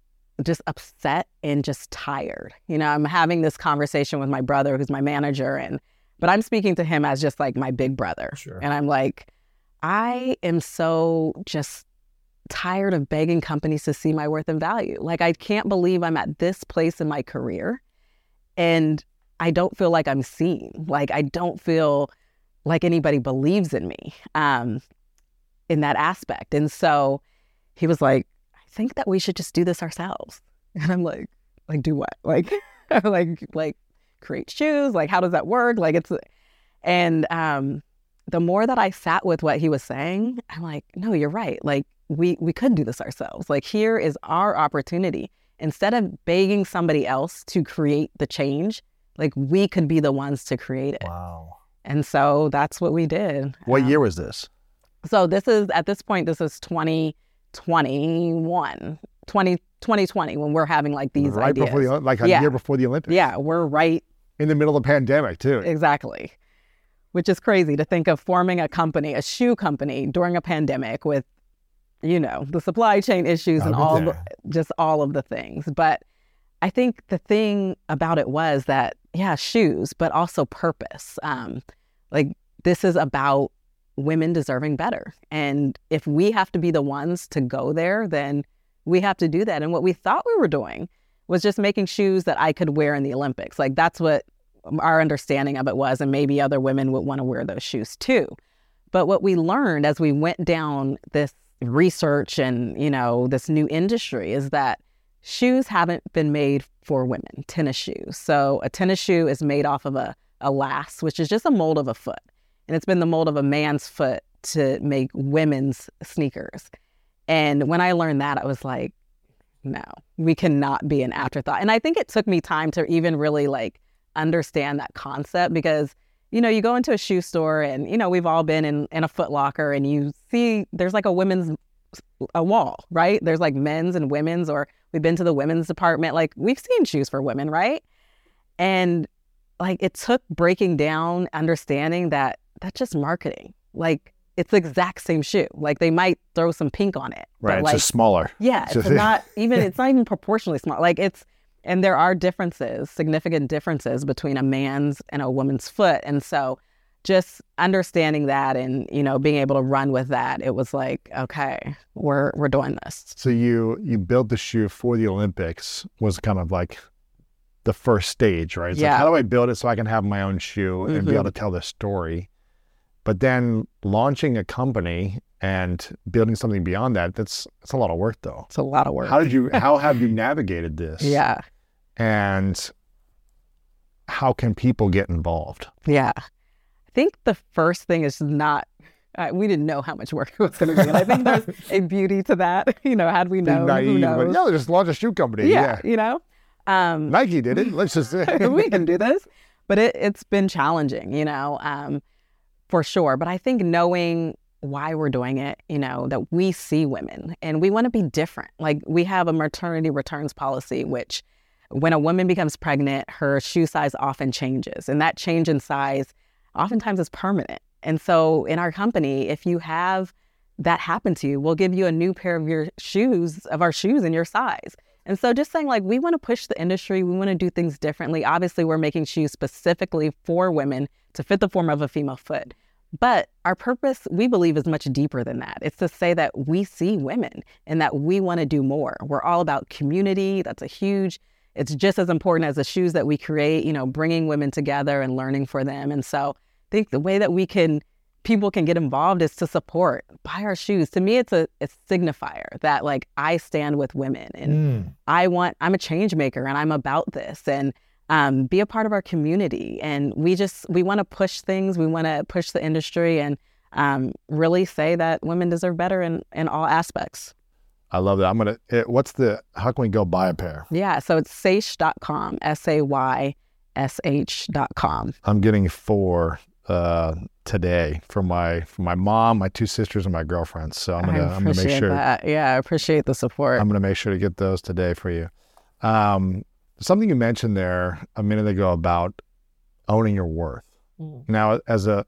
upset and just tired. I'm having this conversation with my brother, who's my manager, but I'm speaking to him as just like my big brother. Sure. And I'm like, I am so just tired of begging companies to see my worth and value. Like, I can't believe I'm at this place in my career, and I don't feel like I'm seen. Like, I don't feel like anybody believes in me in that aspect. And so he was like, I think that we should just do this ourselves. And I'm like do what? Like create shoes? Like, how does that work? And the more that I sat with what he was saying, I'm like, no, you're right. Like, we could do this ourselves. Like, here is our opportunity. Instead of begging somebody else to create the change, like, we could be the ones to create it. Wow. And so that's what we did. What year was this? So this is 2020, when we're having like these right ideas. Before a year before the Olympics. Yeah, we're right in the middle of the pandemic too. Exactly. Which is crazy to think of forming a company, a shoe company, during a pandemic with, the supply chain issues and all of the things. But I think the thing about it was that, shoes, but also purpose. Like, this is about women deserving better. And if we have to be the ones to go there, then we have to do that. And what we thought we were doing was just making shoes that I could wear in the Olympics. Like, that's what our understanding of it was. And maybe other women would want to wear those shoes too. But what we learned as we went down this research and, this new industry is that shoes haven't been made for women, tennis shoes. So a tennis shoe is made off of a lace, which is just a mold of a foot. And it's been the mold of a man's foot to make women's sneakers. And when I learned that, I was like, no, we cannot be an afterthought. And I think it took me time to even really understand that concept because, you go into a shoe store and, we've all been in a Foot Locker and you see there's like a wall, right? There's like men's and women's, or we've been to the women's department. Like, we've seen shoes for women, right? And it took breaking down, understanding that that's just marketing. Like, it's the exact same shoe. Like, they might throw some pink on it. Right, it's just smaller. Yeah, it's not even proportionally small. And there are significant differences between a man's and a woman's foot. And so just understanding that and, being able to run with that, it was like, okay, we're doing this. So you built the shoe for the Olympics was kind of like the first stage, right? It's like, how do I build it so I can have my own shoe and be able to tell this story? But then launching a company and building something beyond that, it's a lot of work though. It's a lot of work. How have you navigated this? Yeah. And how can people get involved? Yeah. I think the first thing is not, we didn't know how much work it was going to be. And I think there's a beauty to that. Had we known, who knows? Yeah, just launch a shoe company. Yeah. Nike did it. Let's just we can do this. But it's been challenging, for sure. But I think knowing why we're doing it, that we see women and we want to be different. Like, we have a maternity returns policy, which when a woman becomes pregnant, her shoe size often changes. And that change in size oftentimes is permanent. And so in our company, if you have that happen to you, we'll give you a new pair of our shoes in your size. And so just saying, like, we want to push the industry. We want to do things differently. Obviously, we're making shoes specifically for women to fit the form of a female foot. But our purpose, we believe, is much deeper than that. It's to say that we see women and that we want to do more. We're all about community. It's just as important as the shoes that we create, bringing women together and learning for them. And so I think the way that people can get involved is to support, buy our shoes. To me, it's a signifier that, like, I stand with women and I'm a change maker and I'm about this, and be a part of our community. And we want to push things. We want to push the industry and really say that women deserve better in all aspects. I love that. How can we go buy a pair? Yeah. So it's saysh.com, SAYSH.com. I'm getting 4 today for my mom, my 2 sisters, and my girlfriend. So I'm gonna make sure. That. Yeah, I appreciate the support. I'm gonna make sure to get those today for you. Something you mentioned there a minute ago about owning your worth. Now, as a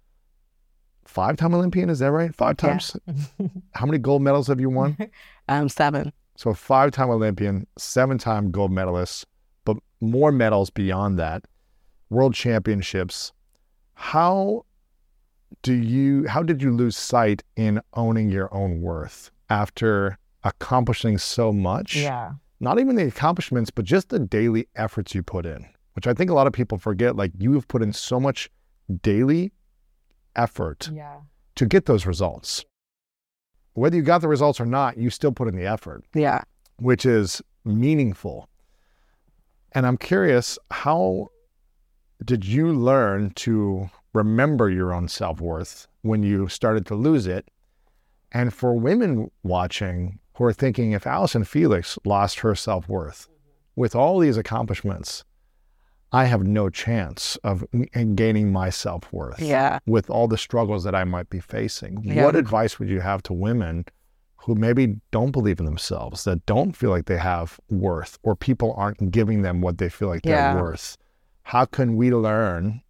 5-time Olympian, is that right? 5 times? Yeah. How many gold medals have you won? 7. So 5-time Olympian, 7-time gold medalist, but more medals beyond that, world championships. How did you lose sight in owning your own worth after accomplishing so much? Yeah. Not even the accomplishments, but just the daily efforts you put in, which I think a lot of people forget. Like, you have put in so much daily effort to get those results. Whether you got the results or not, you still put in the effort. Yeah. Which is meaningful. And I'm curious, how did you learn to remember your own self-worth when you started to lose it? And for women watching who are thinking, if Allison Felix lost her self-worth with all these accomplishments, I have no chance of gaining my self-worth with all the struggles that I might be facing. Yeah. What advice would you have to women who maybe don't believe in themselves, that don't feel like they have worth, or people aren't giving them what they feel like they're worth? How can we learn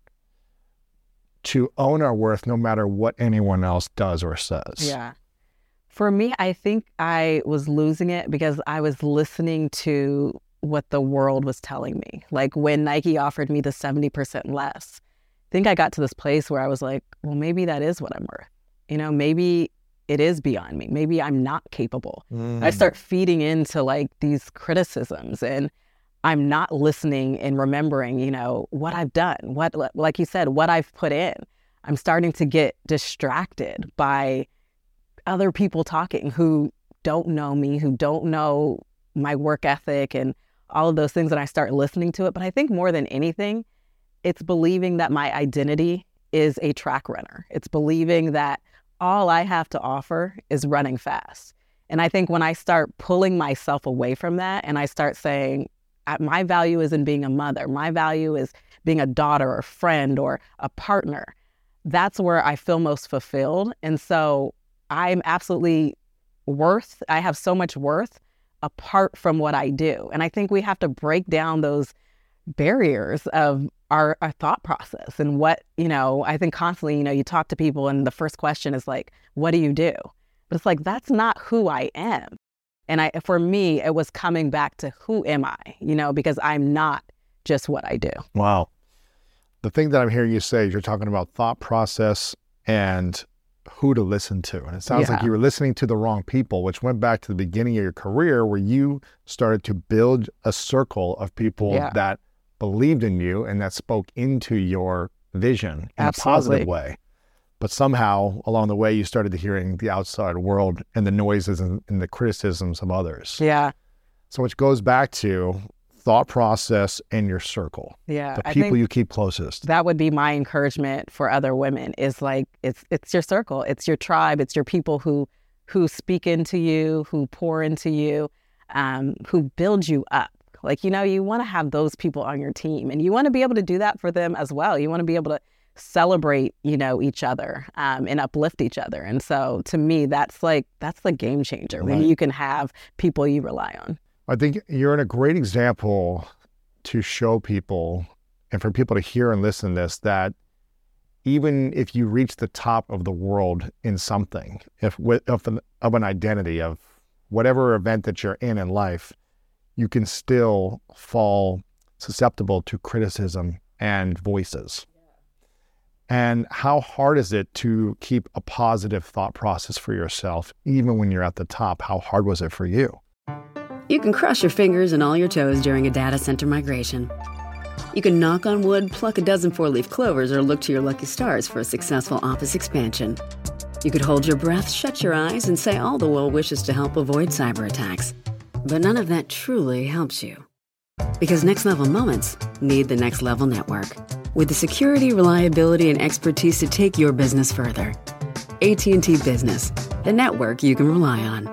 to own our worth no matter what anyone else does or says? Yeah. For me, I think I was losing it because I was listening to what the world was telling me. Like, when Nike offered me the 70% less, I think I got to this place where I was like, well, maybe that is what I'm worth. Maybe it is beyond me. Maybe I'm not capable. I start feeding into, like, these criticisms, and I'm not listening and remembering, what I've done, what, like you said, what I've put in. I'm starting to get distracted by other people talking who don't know me, who don't know my work ethic and all of those things, and I start listening to it. But I think more than anything, it's believing that my identity is a track runner. It's believing that all I have to offer is running fast. And I think when I start pulling myself away from that and I start saying, my value is in being a mother, my value is being a daughter or friend or a partner, that's where I feel most fulfilled. And so I'm absolutely I have so much worth apart from what I do. And I think we have to break down those barriers of our thought process and what, I think constantly, you talk to people and the first question is like, what do you do? But it's like, that's not who I am. And for me, it was coming back to who am I, because I'm not just what I do. Wow. The thing that I'm hearing you say is you're talking about thought process and who to listen to. And it sounds like you were listening to the wrong people, which went back to the beginning of your career where you started to build a circle of people that believed in you and that spoke into your vision in a positive way. But somehow along the way, you started hearing the outside world and the noises and the criticisms of others. Yeah. So which goes back to thought process and your circle. Yeah. The people you keep closest. That would be my encouragement for other women is like, it's your circle. It's your tribe. It's your people who speak into you, who pour into you, who build you up. Like, you want to have those people on your team and you want to be able to do that for them as well. You want to be able to celebrate, each other and uplift each other. And so to me, that's the game changer when you can have people you rely on. I think you're in a great example to show people and for people to hear and listen to this, that even if you reach the top of the world in something, of an identity, of whatever event that you're in life, you can still fall susceptible to criticism and voices. And how hard is it to keep a positive thought process for yourself, even when you're at the top? How hard was it for you? You can crush your fingers and all your toes during a data center migration. You can knock on wood, pluck a dozen four-leaf clovers, or look to your lucky stars for a successful office expansion. You could hold your breath, shut your eyes, and say all the well wishes to help avoid cyber attacks. But none of that truly helps you. Because next level moments need the next level network. With the security, reliability, and expertise to take your business further. AT&T Business, the network you can rely on.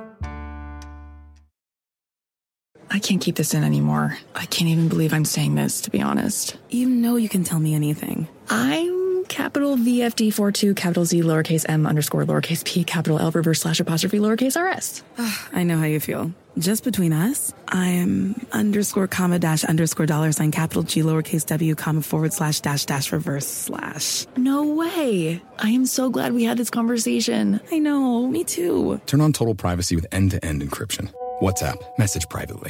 I can't keep this in anymore. I can't even believe I'm saying this, to be honest. You know you can tell me anything. I'm capital VFD42, capital Z, lowercase m, underscore, lowercase p, capital L, reverse slash apostrophe, lowercase rs. I know how you feel. Just between us, I am underscore comma dash underscore dollar sign capital G lowercase w comma forward slash dash dash reverse slash. No way. I am so glad we had this conversation. I know, me too. Turn on total privacy with end-to-end encryption. WhatsApp, message privately.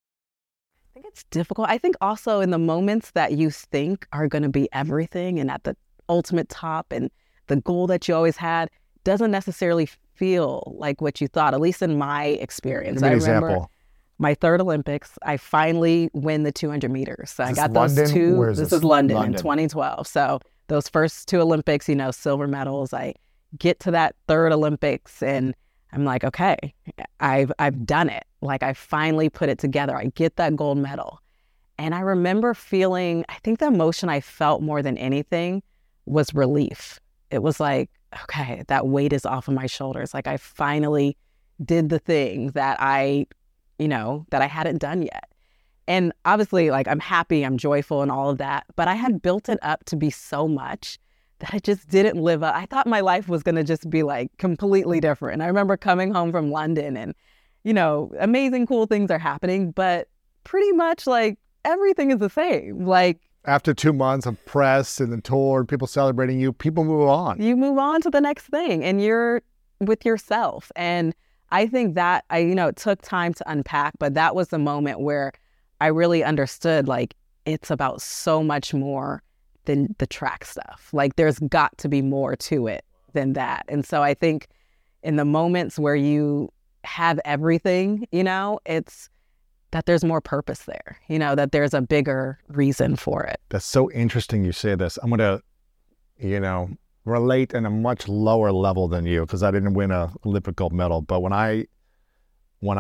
I think it's difficult. I think also in the moments that you think are going to be everything and at the ultimate top and the goal that you always had doesn't necessarily feel like what you thought, at least in my experience. Give me an I remember example. My third Olympics, I finally win the 200 meters. So I got those London? two. Where is this this? is London in London. 2012. So those first two Olympics, you know, silver medals. I get to that third Olympics and I'm like, okay, I've done it. Like I finally put it together. I get that gold medal. And I remember feeling, I think the emotion I felt more than anything was relief. It was like, okay, that weight is off of my shoulders. Like I finally did the thing that I hadn't done yet. And obviously, like I'm happy, I'm joyful and all of that, but I had built it up to be so much that I just didn't live up. I thought my life was going to just be like completely different. And I remember coming home from London and, you know, amazing, cool things are happening, but pretty much like everything is the same. Like After 2 months of press and the tour, people celebrating you, people move on. you move on to the next thing and you're with yourself. And I think that it took time to unpack, but that was the moment where I really understood like it's about so much more than the track stuff. Like there's got to be more to it than that. And so I think in the moments where you have everything, you know, it's that there's more purpose there, you know, that there's a bigger reason for it. That's so interesting you say this. I'm going to, relate in a much lower level than you because I didn't win a Olympic gold medal. But when I was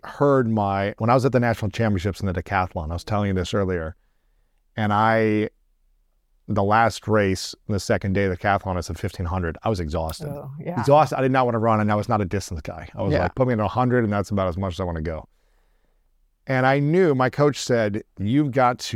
at the national championships in the decathlon, I was telling you this earlier, and the last race, the second day of the decathlon, is a 1500. I was exhausted. Oh, yeah. Exhausted. I did not want to run, and I was not a distance guy. I was like, put me in 100, and that's about as much as I want to go. And I knew, my coach said, you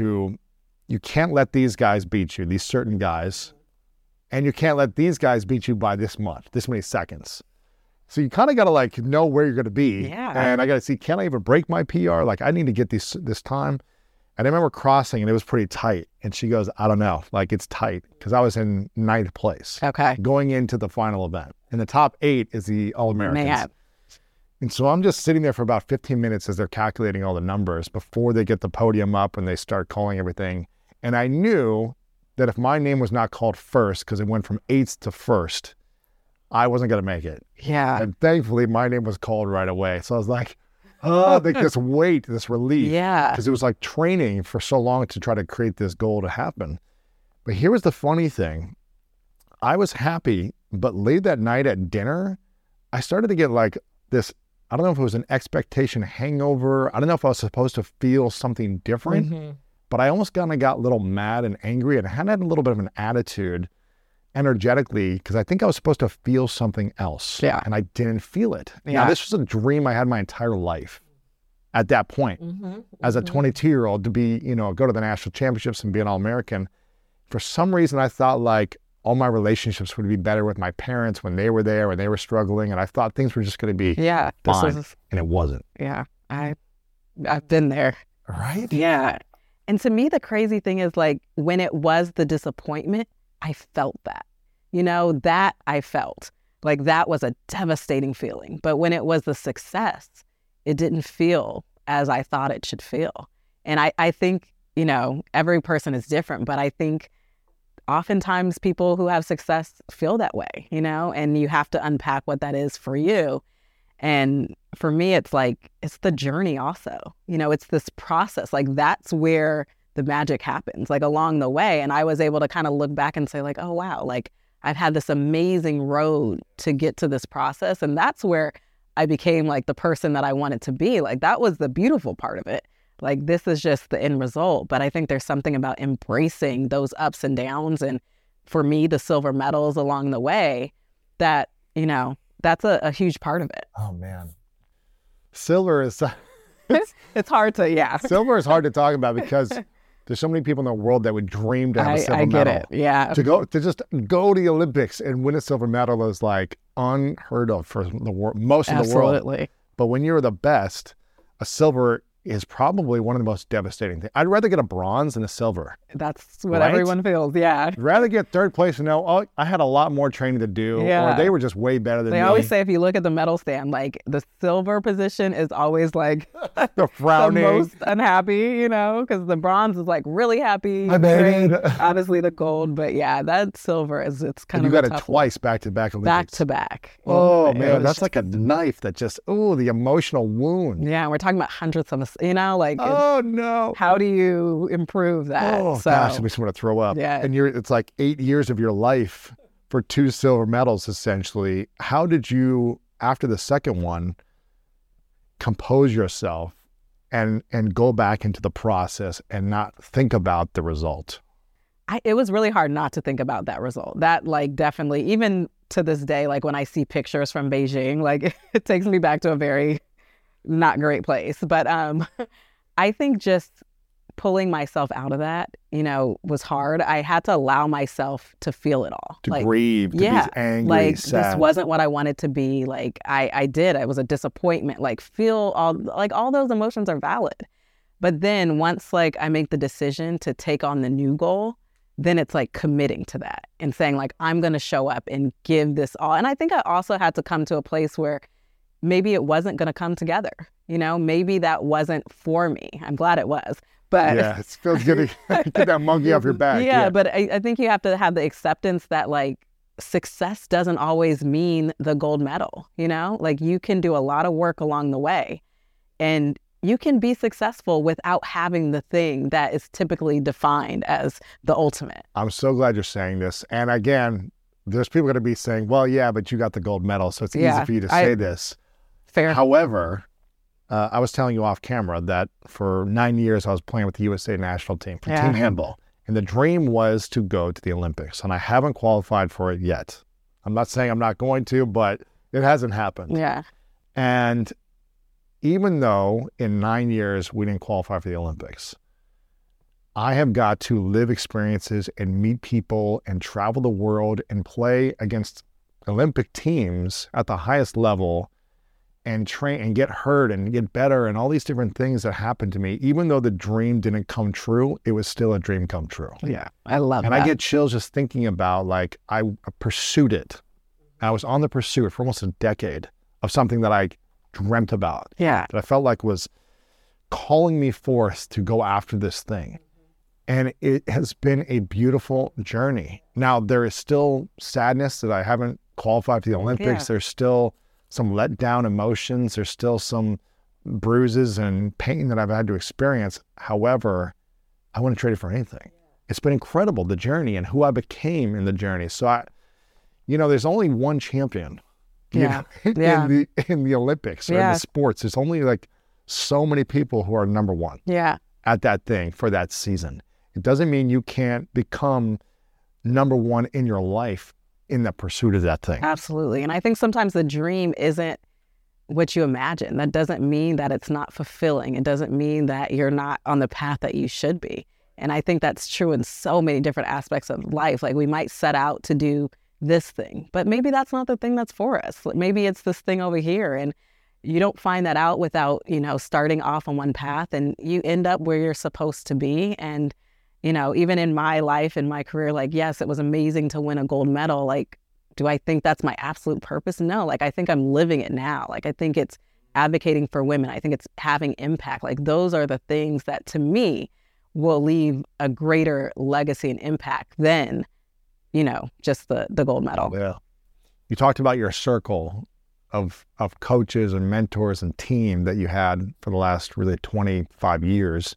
can't let these guys beat you, these certain guys, and you can't let these guys beat you by this many seconds. So you kind of got to like know where you're going to be. Yeah. And I got to see, can I even break my PR? Like I need to get this time. And I remember crossing and it was pretty tight. And she goes, I don't know, like it's tight because I was in 9th place. Okay. Going into the final event. And the top 8 is the All-Americans. Man. And so I'm just sitting there for about 15 minutes as they're calculating all the numbers before they get the podium up and they start calling everything. And I knew that if my name was not called first, because it went from 8th to 1st, I wasn't going to make it. Yeah. And thankfully, my name was called right away. So I was like, like this weight, this relief. Yeah. Because it was like training for so long to try to create this goal to happen. But here was the funny thing. I was happy, but late that night at dinner, I started to get like this, I don't know if it was an expectation hangover. I don't know if I was supposed to feel something different, but I almost got a little mad and angry and had a little bit of an attitude energetically because I think I was supposed to feel something else. Yeah. And I didn't feel it. Yeah. Now, this was a dream I had my entire life at that point. As a 22-year-old to be, go to the national championships and be an All-American. For some reason, I thought like all my relationships would be better with my parents when they were there, when they were struggling. And I thought things were just going to be fine. And it wasn't. Yeah. I've been there. Right? Yeah. And to me, the crazy thing is like when it was the disappointment, I felt that, that I felt like that was a devastating feeling. But when it was the success, it didn't feel as I thought it should feel. And I think, every person is different, but I think oftentimes people who have success feel that way, and you have to unpack what that is for you. And for me, it's like, it's the journey also, it's this process. Like that's where the magic happens, like along the way. And I was able to kind of look back and say like, oh, wow, like I've had this amazing road to get to this process. And that's where I became like the person that I wanted to be. Like that was the beautiful part of it. Like this is just the end result. But I think there's something about embracing those ups and downs. And for me, the silver medals along the way that, that's a huge part of it. Oh, man. Silver is... it's hard to, yeah. Silver is hard to talk about because there's so many people in the world that would dream to have a silver medal. I get it, yeah. To just go to the Olympics and win a silver medal is like unheard of for the world, most of the world. Absolutely. But when you're the best, a silver is probably one of the most devastating things. I'd rather get a bronze than a silver. That's what everyone feels, yeah. I'd rather get third place and know, oh, I had a lot more training to do, or they were just way better than me. They always say if you look at the medal stand, like the silver position is always like the frowning, the most unhappy, because the bronze is like really happy. I made it. Obviously the gold, but yeah, that silver it's kind of. You got it twice back to back Olympics. Back to back. Oh man, that's like a knife that just the emotional wound. Yeah, we're talking about hundreds of us, like. Oh no! How do you improve that? Oh gosh, it makes me want to throw up. Yeah, and it's like 8 years of your life for 2 silver medals, essentially. How did you, after the second one, compose yourself and go back into the process and not think about the result? It was really hard not to think about that result. That like definitely, even to this day, like when I see pictures from Beijing, like it takes me back to a very not great place. But I think just pulling myself out of that, was hard. I had to allow myself to feel it all. To grieve, to be angry, like sad. This wasn't what I wanted to be. Like I did. It was a disappointment. Like feel all those emotions are valid. But then once like I make the decision to take on the new goal, then it's like committing to that and saying like, I'm going to show up and give this all. And I think I also had to come to a place where maybe it wasn't going to come together. Maybe that wasn't for me. I'm glad it was. But yeah, it feels good to get that monkey off your back. Yeah, but I think you have to have the acceptance that like success doesn't always mean the gold medal, Like you can do a lot of work along the way and you can be successful without having the thing that is typically defined as the ultimate. I'm so glad you're saying this. And again, there's people going to be saying, well, yeah, but you got the gold medal, so it's easy for you to say this. Fair. However, I was telling you off camera that for 9 years I was playing with the USA national team for team handball. And the dream was to go to the Olympics. And I haven't qualified for it yet. I'm not saying I'm not going to, but it hasn't happened. Yeah. And even though in 9 years we didn't qualify for the Olympics, I have got to live experiences and meet people and travel the world and play against Olympic teams at the highest level and train and get hurt and get better and all these different things that happened to me. Even though the dream didn't come true, it was still a dream come true. Yeah, I love that. And I get chills just thinking about like I pursued it. I was on the pursuit for almost a decade of something that I dreamt about. Yeah. That I felt like was calling me forth to go after this thing. And it has been a beautiful journey. Now, there is still sadness that I haven't qualified for the Olympics. Yeah. There's still some let down emotions. There's still some bruises and pain that I've had to experience. However, I wouldn't trade it for anything. It's been incredible, the journey and who I became in the journey. So there's only one champion in the Olympics or in the sports. There's only like so many people who are number one at that thing for that season. It doesn't mean you can't become number one in your life in the pursuit of that thing. Absolutely. And I think sometimes the dream isn't what you imagine. That doesn't mean that it's not fulfilling. It doesn't mean that you're not on the path that you should be. And I think that's true in so many different aspects of life. Like we might set out to do this thing, but maybe that's not the thing that's for us. Maybe it's this thing over here. And you don't find that out without, starting off on one path, and you end up where you're supposed to be. And, even in my life, in my career, like, yes, it was amazing to win a gold medal. Like, do I think that's my absolute purpose? No, like, I think I'm living it now. Like, I think it's advocating for women. I think it's having impact. Like, those are the things that, to me, will leave a greater legacy and impact than, just the gold medal. Yeah. You talked about your circle of coaches and mentors and team that you had for the last really 25 years.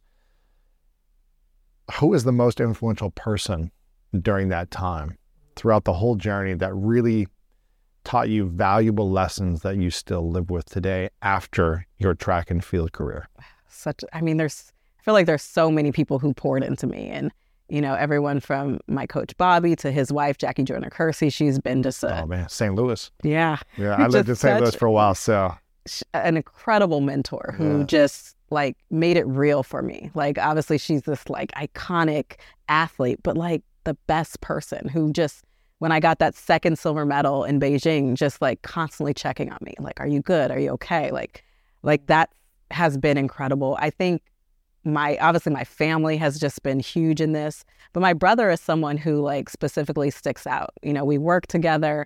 Who is the most influential person during that time, throughout the whole journey, that really taught you valuable lessons that you still live with today after your track and field career? I feel like there's so many people who poured into me, and, everyone from my coach Bobby to his wife, Jackie Joyner-Kersee. She's been just St. Louis. Yeah. Yeah, I lived in St. Louis for a while, so. An incredible mentor who just like made it real for me. Like, obviously she's this like iconic athlete, but like the best person who just, when I got that second silver medal in Beijing, just like constantly checking on me. Like, are you good? Are you okay? Like that has been incredible. I think obviously my family has just been huge in this, but my brother is someone who like specifically sticks out. We work together.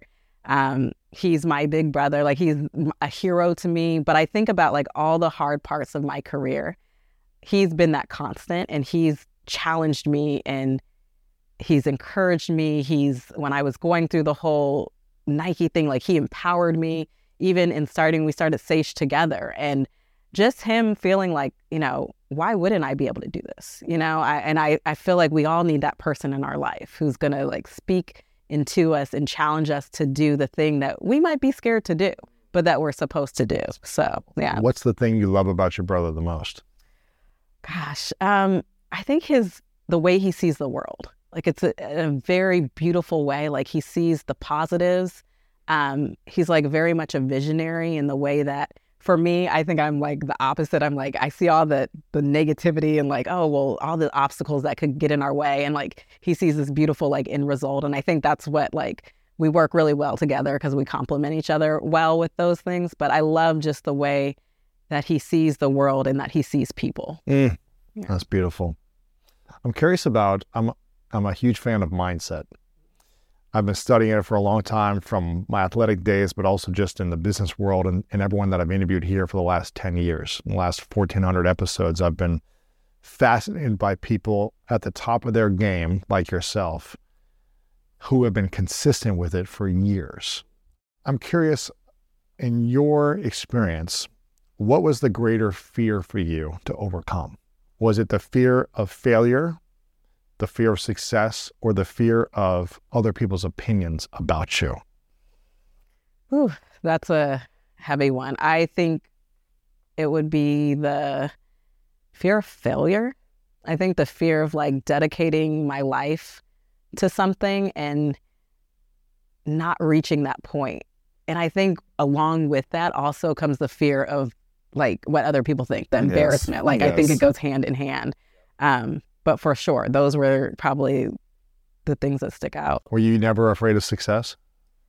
He's my big brother. Like, he's a hero to me, but I think about like all the hard parts of my career. He's been that constant, and he's challenged me, and he's encouraged me. When I was going through the whole Nike thing, like, he empowered me. Even we started Sage together, and just him feeling like, why wouldn't I be able to do this? I feel like we all need that person in our life who's going to like speak into us and challenge us to do the thing that we might be scared to do, but that we're supposed to do. So, yeah. What's the thing you love about your brother the most? Gosh, I think the way he sees the world. Like, it's a very beautiful way. Like, he sees the positives. He's like very much a visionary in the way that, for me, I think I'm like the opposite. I'm like, I see all the negativity and like, oh, well, all the obstacles that could get in our way. And like, he sees this beautiful like end result. And I think that's what, like, we work really well together because we complement each other well with those things. But I love just the way that he sees the world and that he sees people. Yeah. That's beautiful. I'm curious about, I'm a huge fan of mindset. I've been studying it for a long time, from my athletic days, but also just in the business world, and everyone that I've interviewed here for the last 10 years. In the last 1,400 episodes, I've been fascinated by people at the top of their game, like yourself, who have been consistent with it for years. I'm curious, in your experience, what was the greater fear for you to overcome? Was it the fear of failure, the fear of success, or the fear of other people's opinions about you? Ooh, that's a heavy one. I think it would be the fear of failure. I think the fear of like dedicating my life to something and not reaching that point. And I think along with that also comes the fear of like what other people think, the embarrassment. Like, I think it goes hand in hand. But for sure, those were probably the things that stick out. Were you never afraid of success?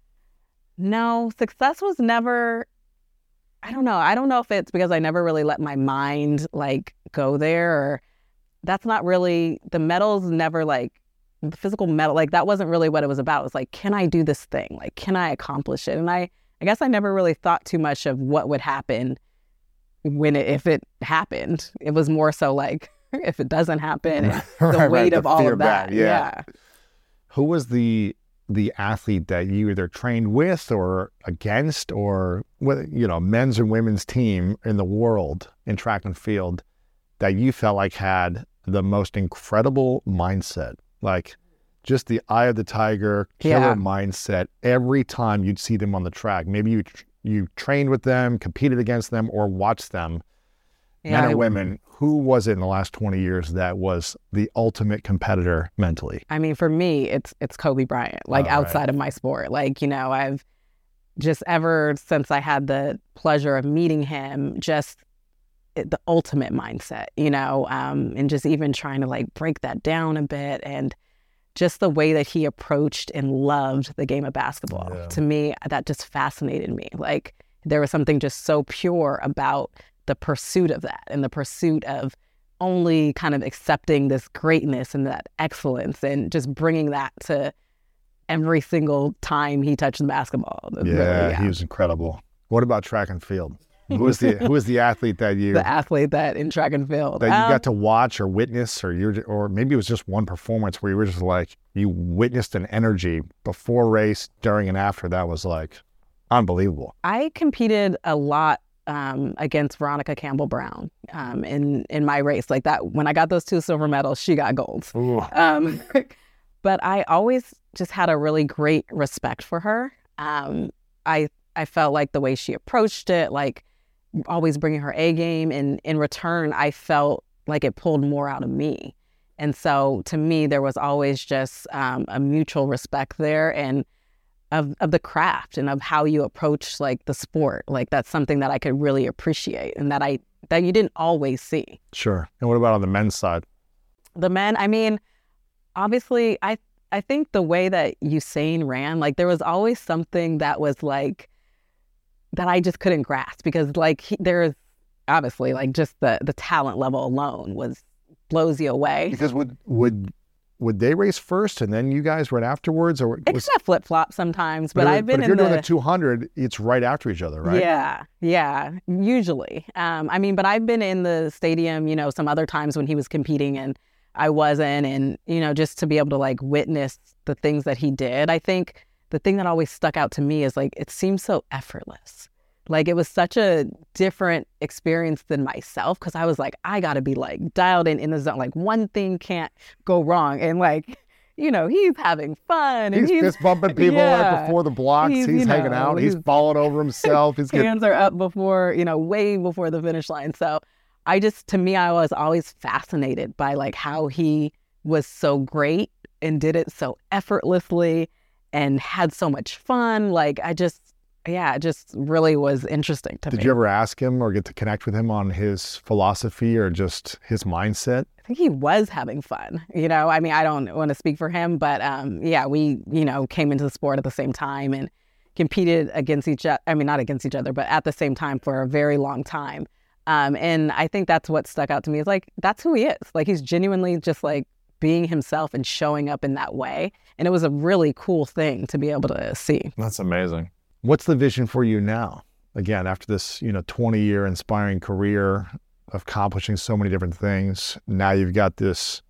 No, success was never, I don't know. I don't know if it's because I never really let my mind like go there, or that's not really, the medals never like, the physical medal, like that wasn't really what it was about. It was like, can I do this thing? Like, can I accomplish it? And I guess I never really thought too much of what would happen if it happened. It was more so like, if it doesn't happen, the weight of all of that. Yeah. Who was the athlete that you either trained with or against, or men's and women's team in the world in track and field that you felt like had the most incredible mindset? Like, just the eye of the tiger, killer mindset every time you'd see them on the track. Maybe you trained with them, competed against them, or watched them. Men and women, who was it in the last 20 years that was the ultimate competitor mentally? I mean, for me, it's Kobe Bryant, like outside of my sport. Like, I've just ever since I had the pleasure of meeting him, just the ultimate mindset, and just even trying to like break that down a bit, and just the way that he approached and loved the game of basketball. To me, that just fascinated me. Like, There was something just so pure about the pursuit of that and the pursuit of only kind of accepting this greatness and that excellence and just bringing that to every single time he touched the basketball. Yeah, he was incredible. What about track and field? Who was the athlete that you... The athlete that in track and field. That you got to watch or witness, or maybe it was just one performance where you were just like, you witnessed an energy before race, during and after that was like unbelievable. I competed a lot against Veronica Campbell-Brown in my race. Like that, when I got those 2 silver medals, she got golds. But I always just had a really great respect for her. I felt like the way she approached it, like always bringing her A game, and in return, I felt like it pulled more out of me. And so to me, there was always just a mutual respect there, and of the craft and of how you approach like the sport. Like that's something that I could really appreciate and that you didn't always see. Sure. And what about on the men's side? The men, I mean, obviously, I think the way that Usain ran, like there was always something that was like, that I just couldn't grasp, because like there's obviously like just the talent level alone blows you away. Because would they race first and then you guys run afterwards, or it kind of flip flop sometimes? But I've been if you're doing the 200, it's right after each other, right? Yeah, usually. I mean, but I've been in the stadium, some other times when he was competing and I wasn't, and just to be able to like witness the things that he did. I think the thing that always stuck out to me is like, it seemed so effortless. Like it was such a different experience than myself, because I was like, I got to be like dialed in the zone. Like one thing can't go wrong. And like, he's having fun. And he's fist bumping people right before the blocks. He's hanging out. He's falling over himself. His hands are up before, way before the finish line. So to me, I was always fascinated by like how he was so great and did it so effortlessly and had so much fun. Like it just really was interesting to me. Did you ever ask him or get to connect with him on his philosophy or just his mindset? I think he was having fun. I mean, I don't want to speak for him, but we, came into the sport at the same time and competed against each other. I mean, not against each other, but at the same time for a very long time. And I think that's what stuck out to me is like, that's who he is. Like he's genuinely just like being himself and showing up in that way. And it was a really cool thing to be able to see. That's amazing. What's the vision for you now? Again, after this, 20-year inspiring career of accomplishing so many different things, now you've got this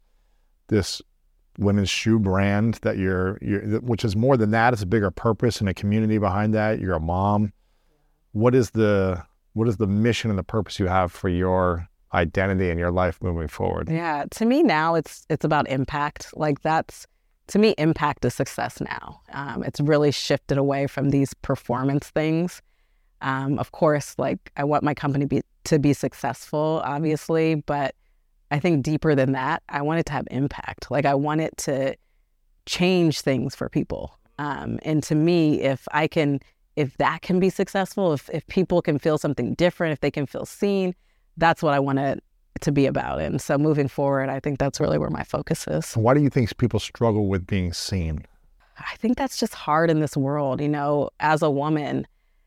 women's shoe brand that you're which is more than that. It's a bigger purpose and a community behind that. You're a mom. What is the mission and the purpose you have for your identity and your life moving forward? Yeah, to me now it's about impact. Like to me, impact is success now. It's really shifted away from these performance things. Of course, like I want my company to be successful, obviously, but I think deeper than that, I want it to have impact. Like I want it to change things for people. And to me, if that can be successful, if people can feel something different, if they can feel seen, that's what I want it to be about. And so moving forward, I think that's really where my focus is. Why do you think people struggle with being seen? I think that's just hard in this world. As a woman,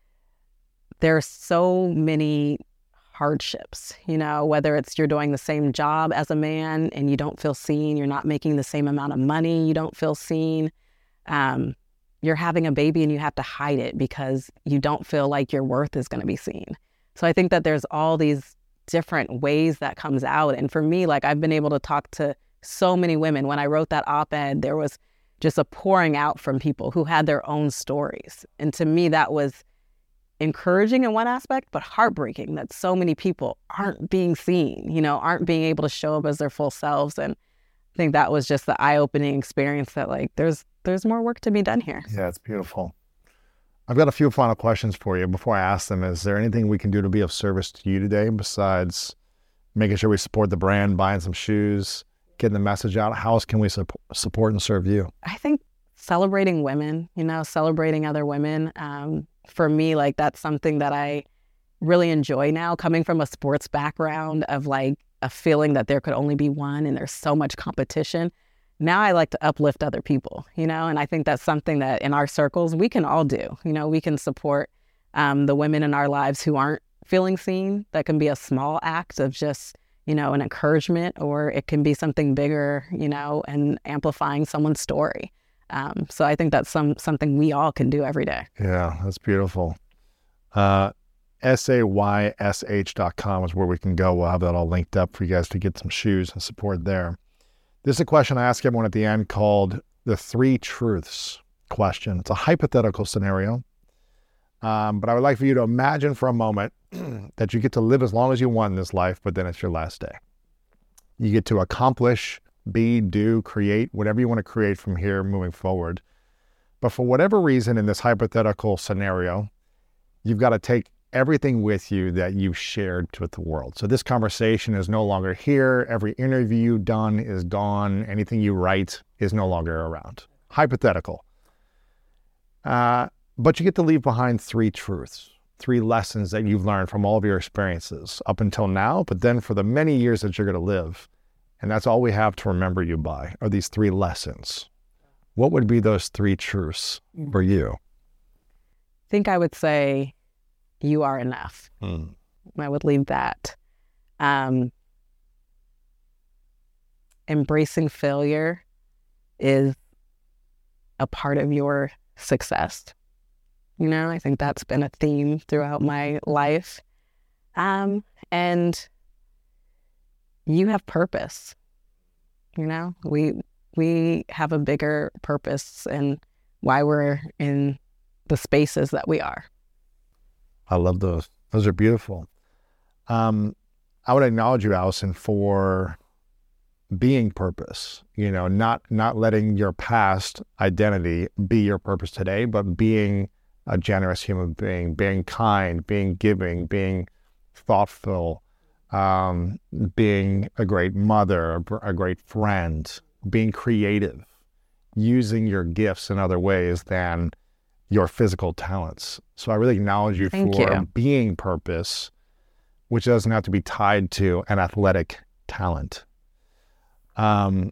there are so many hardships, whether it's you're doing the same job as a man and you don't feel seen, you're not making the same amount of money, you don't feel seen. You're having a baby and you have to hide it because you don't feel like your worth is going to be seen. So I think that there's all these different ways that comes out. And for me, like I've been able to talk to so many women. When I wrote that op-ed, there was just a pouring out from people who had their own stories. And to me, that was encouraging in one aspect, but heartbreaking that so many people aren't being seen, aren't being able to show up as their full selves. And I think that was just the eye-opening experience that like there's more work to be done here. Yeah, it's beautiful. I've got a few final questions for you. Before I ask them, is there anything we can do to be of service to you today besides making sure we support the brand, buying some shoes, getting the message out? How else can we support and serve you? I think celebrating women, celebrating other women. For me, like that's something that I really enjoy now, coming from a sports background of like a feeling that there could only be one and there's so much competition. Now I like to uplift other people, and I think that's something that in our circles we can all do. We can support the women in our lives who aren't feeling seen. That can be a small act of just, an encouragement, or it can be something bigger, and amplifying someone's story. So I think that's something we all can do every day. Yeah, that's beautiful. SAYSH.com is where we can go. We'll have that all linked up for you guys to get some shoes and support there. This is a question I ask everyone at the end called the 3 truths question. It's a hypothetical scenario. But I would like for you to imagine for a moment that you get to live as long as you want in this life, but then it's your last day. You get to accomplish, be, do, create, whatever you want to create from here moving forward. But for whatever reason in this hypothetical scenario, you've got to take everything with you that you've shared with the world. So this conversation is no longer here. Every interview done is gone. Anything you write is no longer around. Hypothetical. But you get to leave behind 3 truths, 3 lessons that you've learned from all of your experiences up until now, but then for the many years that you're going to live. And that's all we have to remember you by, are these 3 lessons. What would be those 3 truths for you? I think I would say you are enough. I would leave that. Embracing failure is a part of your success. I think that's been a theme throughout my life. And you have purpose. We have a bigger purpose and why we're in the spaces that we are. I love those. Those are beautiful. I would acknowledge you, Allison, for being purpose, not letting your past identity be your purpose today, but being a generous human being kind, being giving, being thoughtful, being a great mother, a great friend, being creative, using your gifts in other ways than your physical talents. So I really acknowledge you for being purpose, which doesn't have to be tied to an athletic talent. And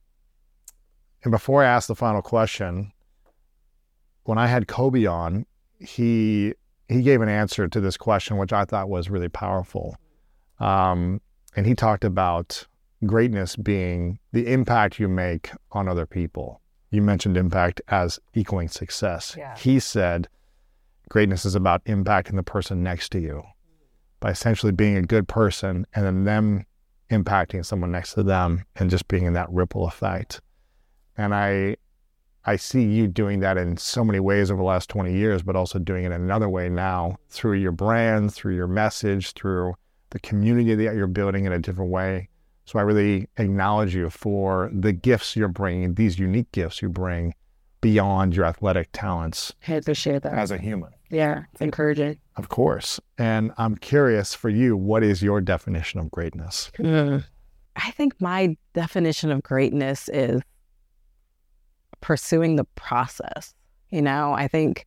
before I ask the final question, when I had Kobe on, he gave an answer to this question, which I thought was really powerful. And he talked about greatness being the impact you make on other people. You mentioned impact as equaling success. Yeah. He said greatness is about impacting the person next to you by essentially being a good person and then them impacting someone next to them and just being in that ripple effect. And I see you doing that in so many ways over the last 20 years, but also doing it in another way now through your brand, through your message, through the community that you're building in a different way. So I really acknowledge you for the gifts you're bringing, these unique gifts you bring beyond your athletic talents. I appreciate that. As a human. Yeah, it's encouraging. Of course. And I'm curious for you, what is your definition of greatness? I think my definition of greatness is pursuing the process. I think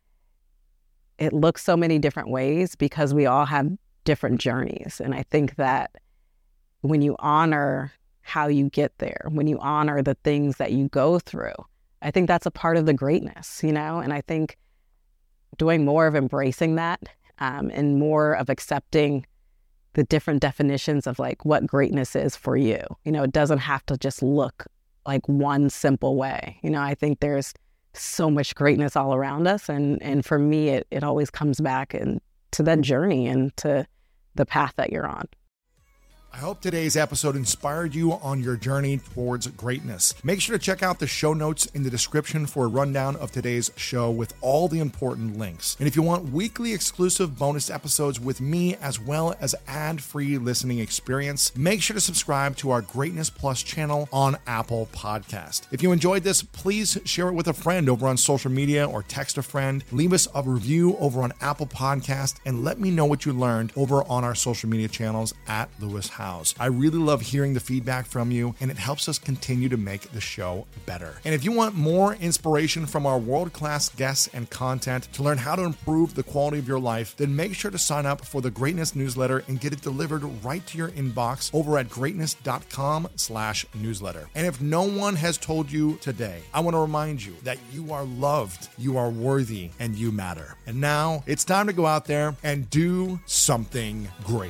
it looks so many different ways because we all have different journeys. And I think that when you honor how you get there, when you honor the things that you go through, I think that's a part of the greatness, and I think doing more of embracing that and more of accepting the different definitions of like what greatness is for you. It doesn't have to just look like one simple way. I think there's so much greatness all around us. And for me, it always comes back to that journey and to the path that you're on. I hope today's episode inspired you on your journey towards greatness. Make sure to check out the show notes in the description for a rundown of today's show with all the important links. And if you want weekly exclusive bonus episodes with me as well as ad-free listening experience, make sure to subscribe to our Greatness Plus channel on Apple Podcast. If you enjoyed this, please share it with a friend over on social media or text a friend. Leave us a review over on Apple Podcast and let me know what you learned over on our social media channels at Lewis Howes. pals. I really love hearing the feedback from you, and it helps us continue to make the show better. And if you want more inspiration from our world-class guests and content to learn how to improve the quality of your life, then make sure to sign up for the Greatness newsletter and get it delivered right to your inbox over at greatness.com/newsletter. And if no one has told you today, I want to remind you that you are loved, you are worthy, and you matter. And now it's time to go out there and do something great.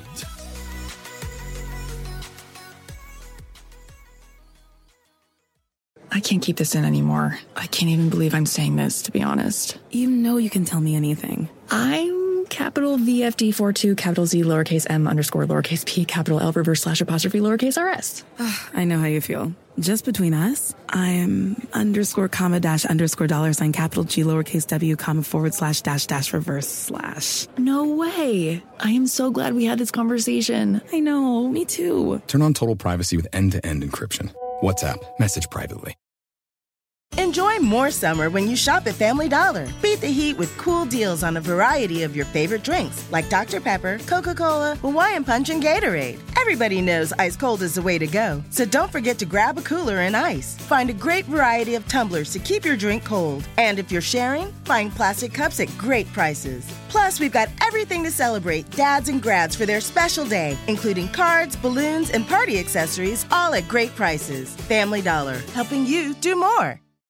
I can't keep this in anymore. I can't even believe I'm saying this, to be honest. You know you can tell me anything. I'm capital VFD42, capital Z, lowercase m, underscore, lowercase p, capital L, reverse / apostrophe, lowercase rs. I know how you feel. Just between us, I am underscore comma dash underscore $, capital G, lowercase w, comma forward / dash reverse slash. No way. I am so glad we had this conversation. I know, me too. Turn on total privacy with end-to-end encryption. WhatsApp, message privately. Enjoy more summer when you shop at Family Dollar. Beat the heat with cool deals on a variety of your favorite drinks, like Dr. Pepper, Coca-Cola, Hawaiian Punch, and Gatorade. Everybody knows ice cold is the way to go, so don't forget to grab a cooler and ice. Find a great variety of tumblers to keep your drink cold. And if you're sharing, find plastic cups at great prices. Plus, we've got everything to celebrate dads and grads for their special day, including cards, balloons, and party accessories, all at great prices. Family Dollar, helping you do more.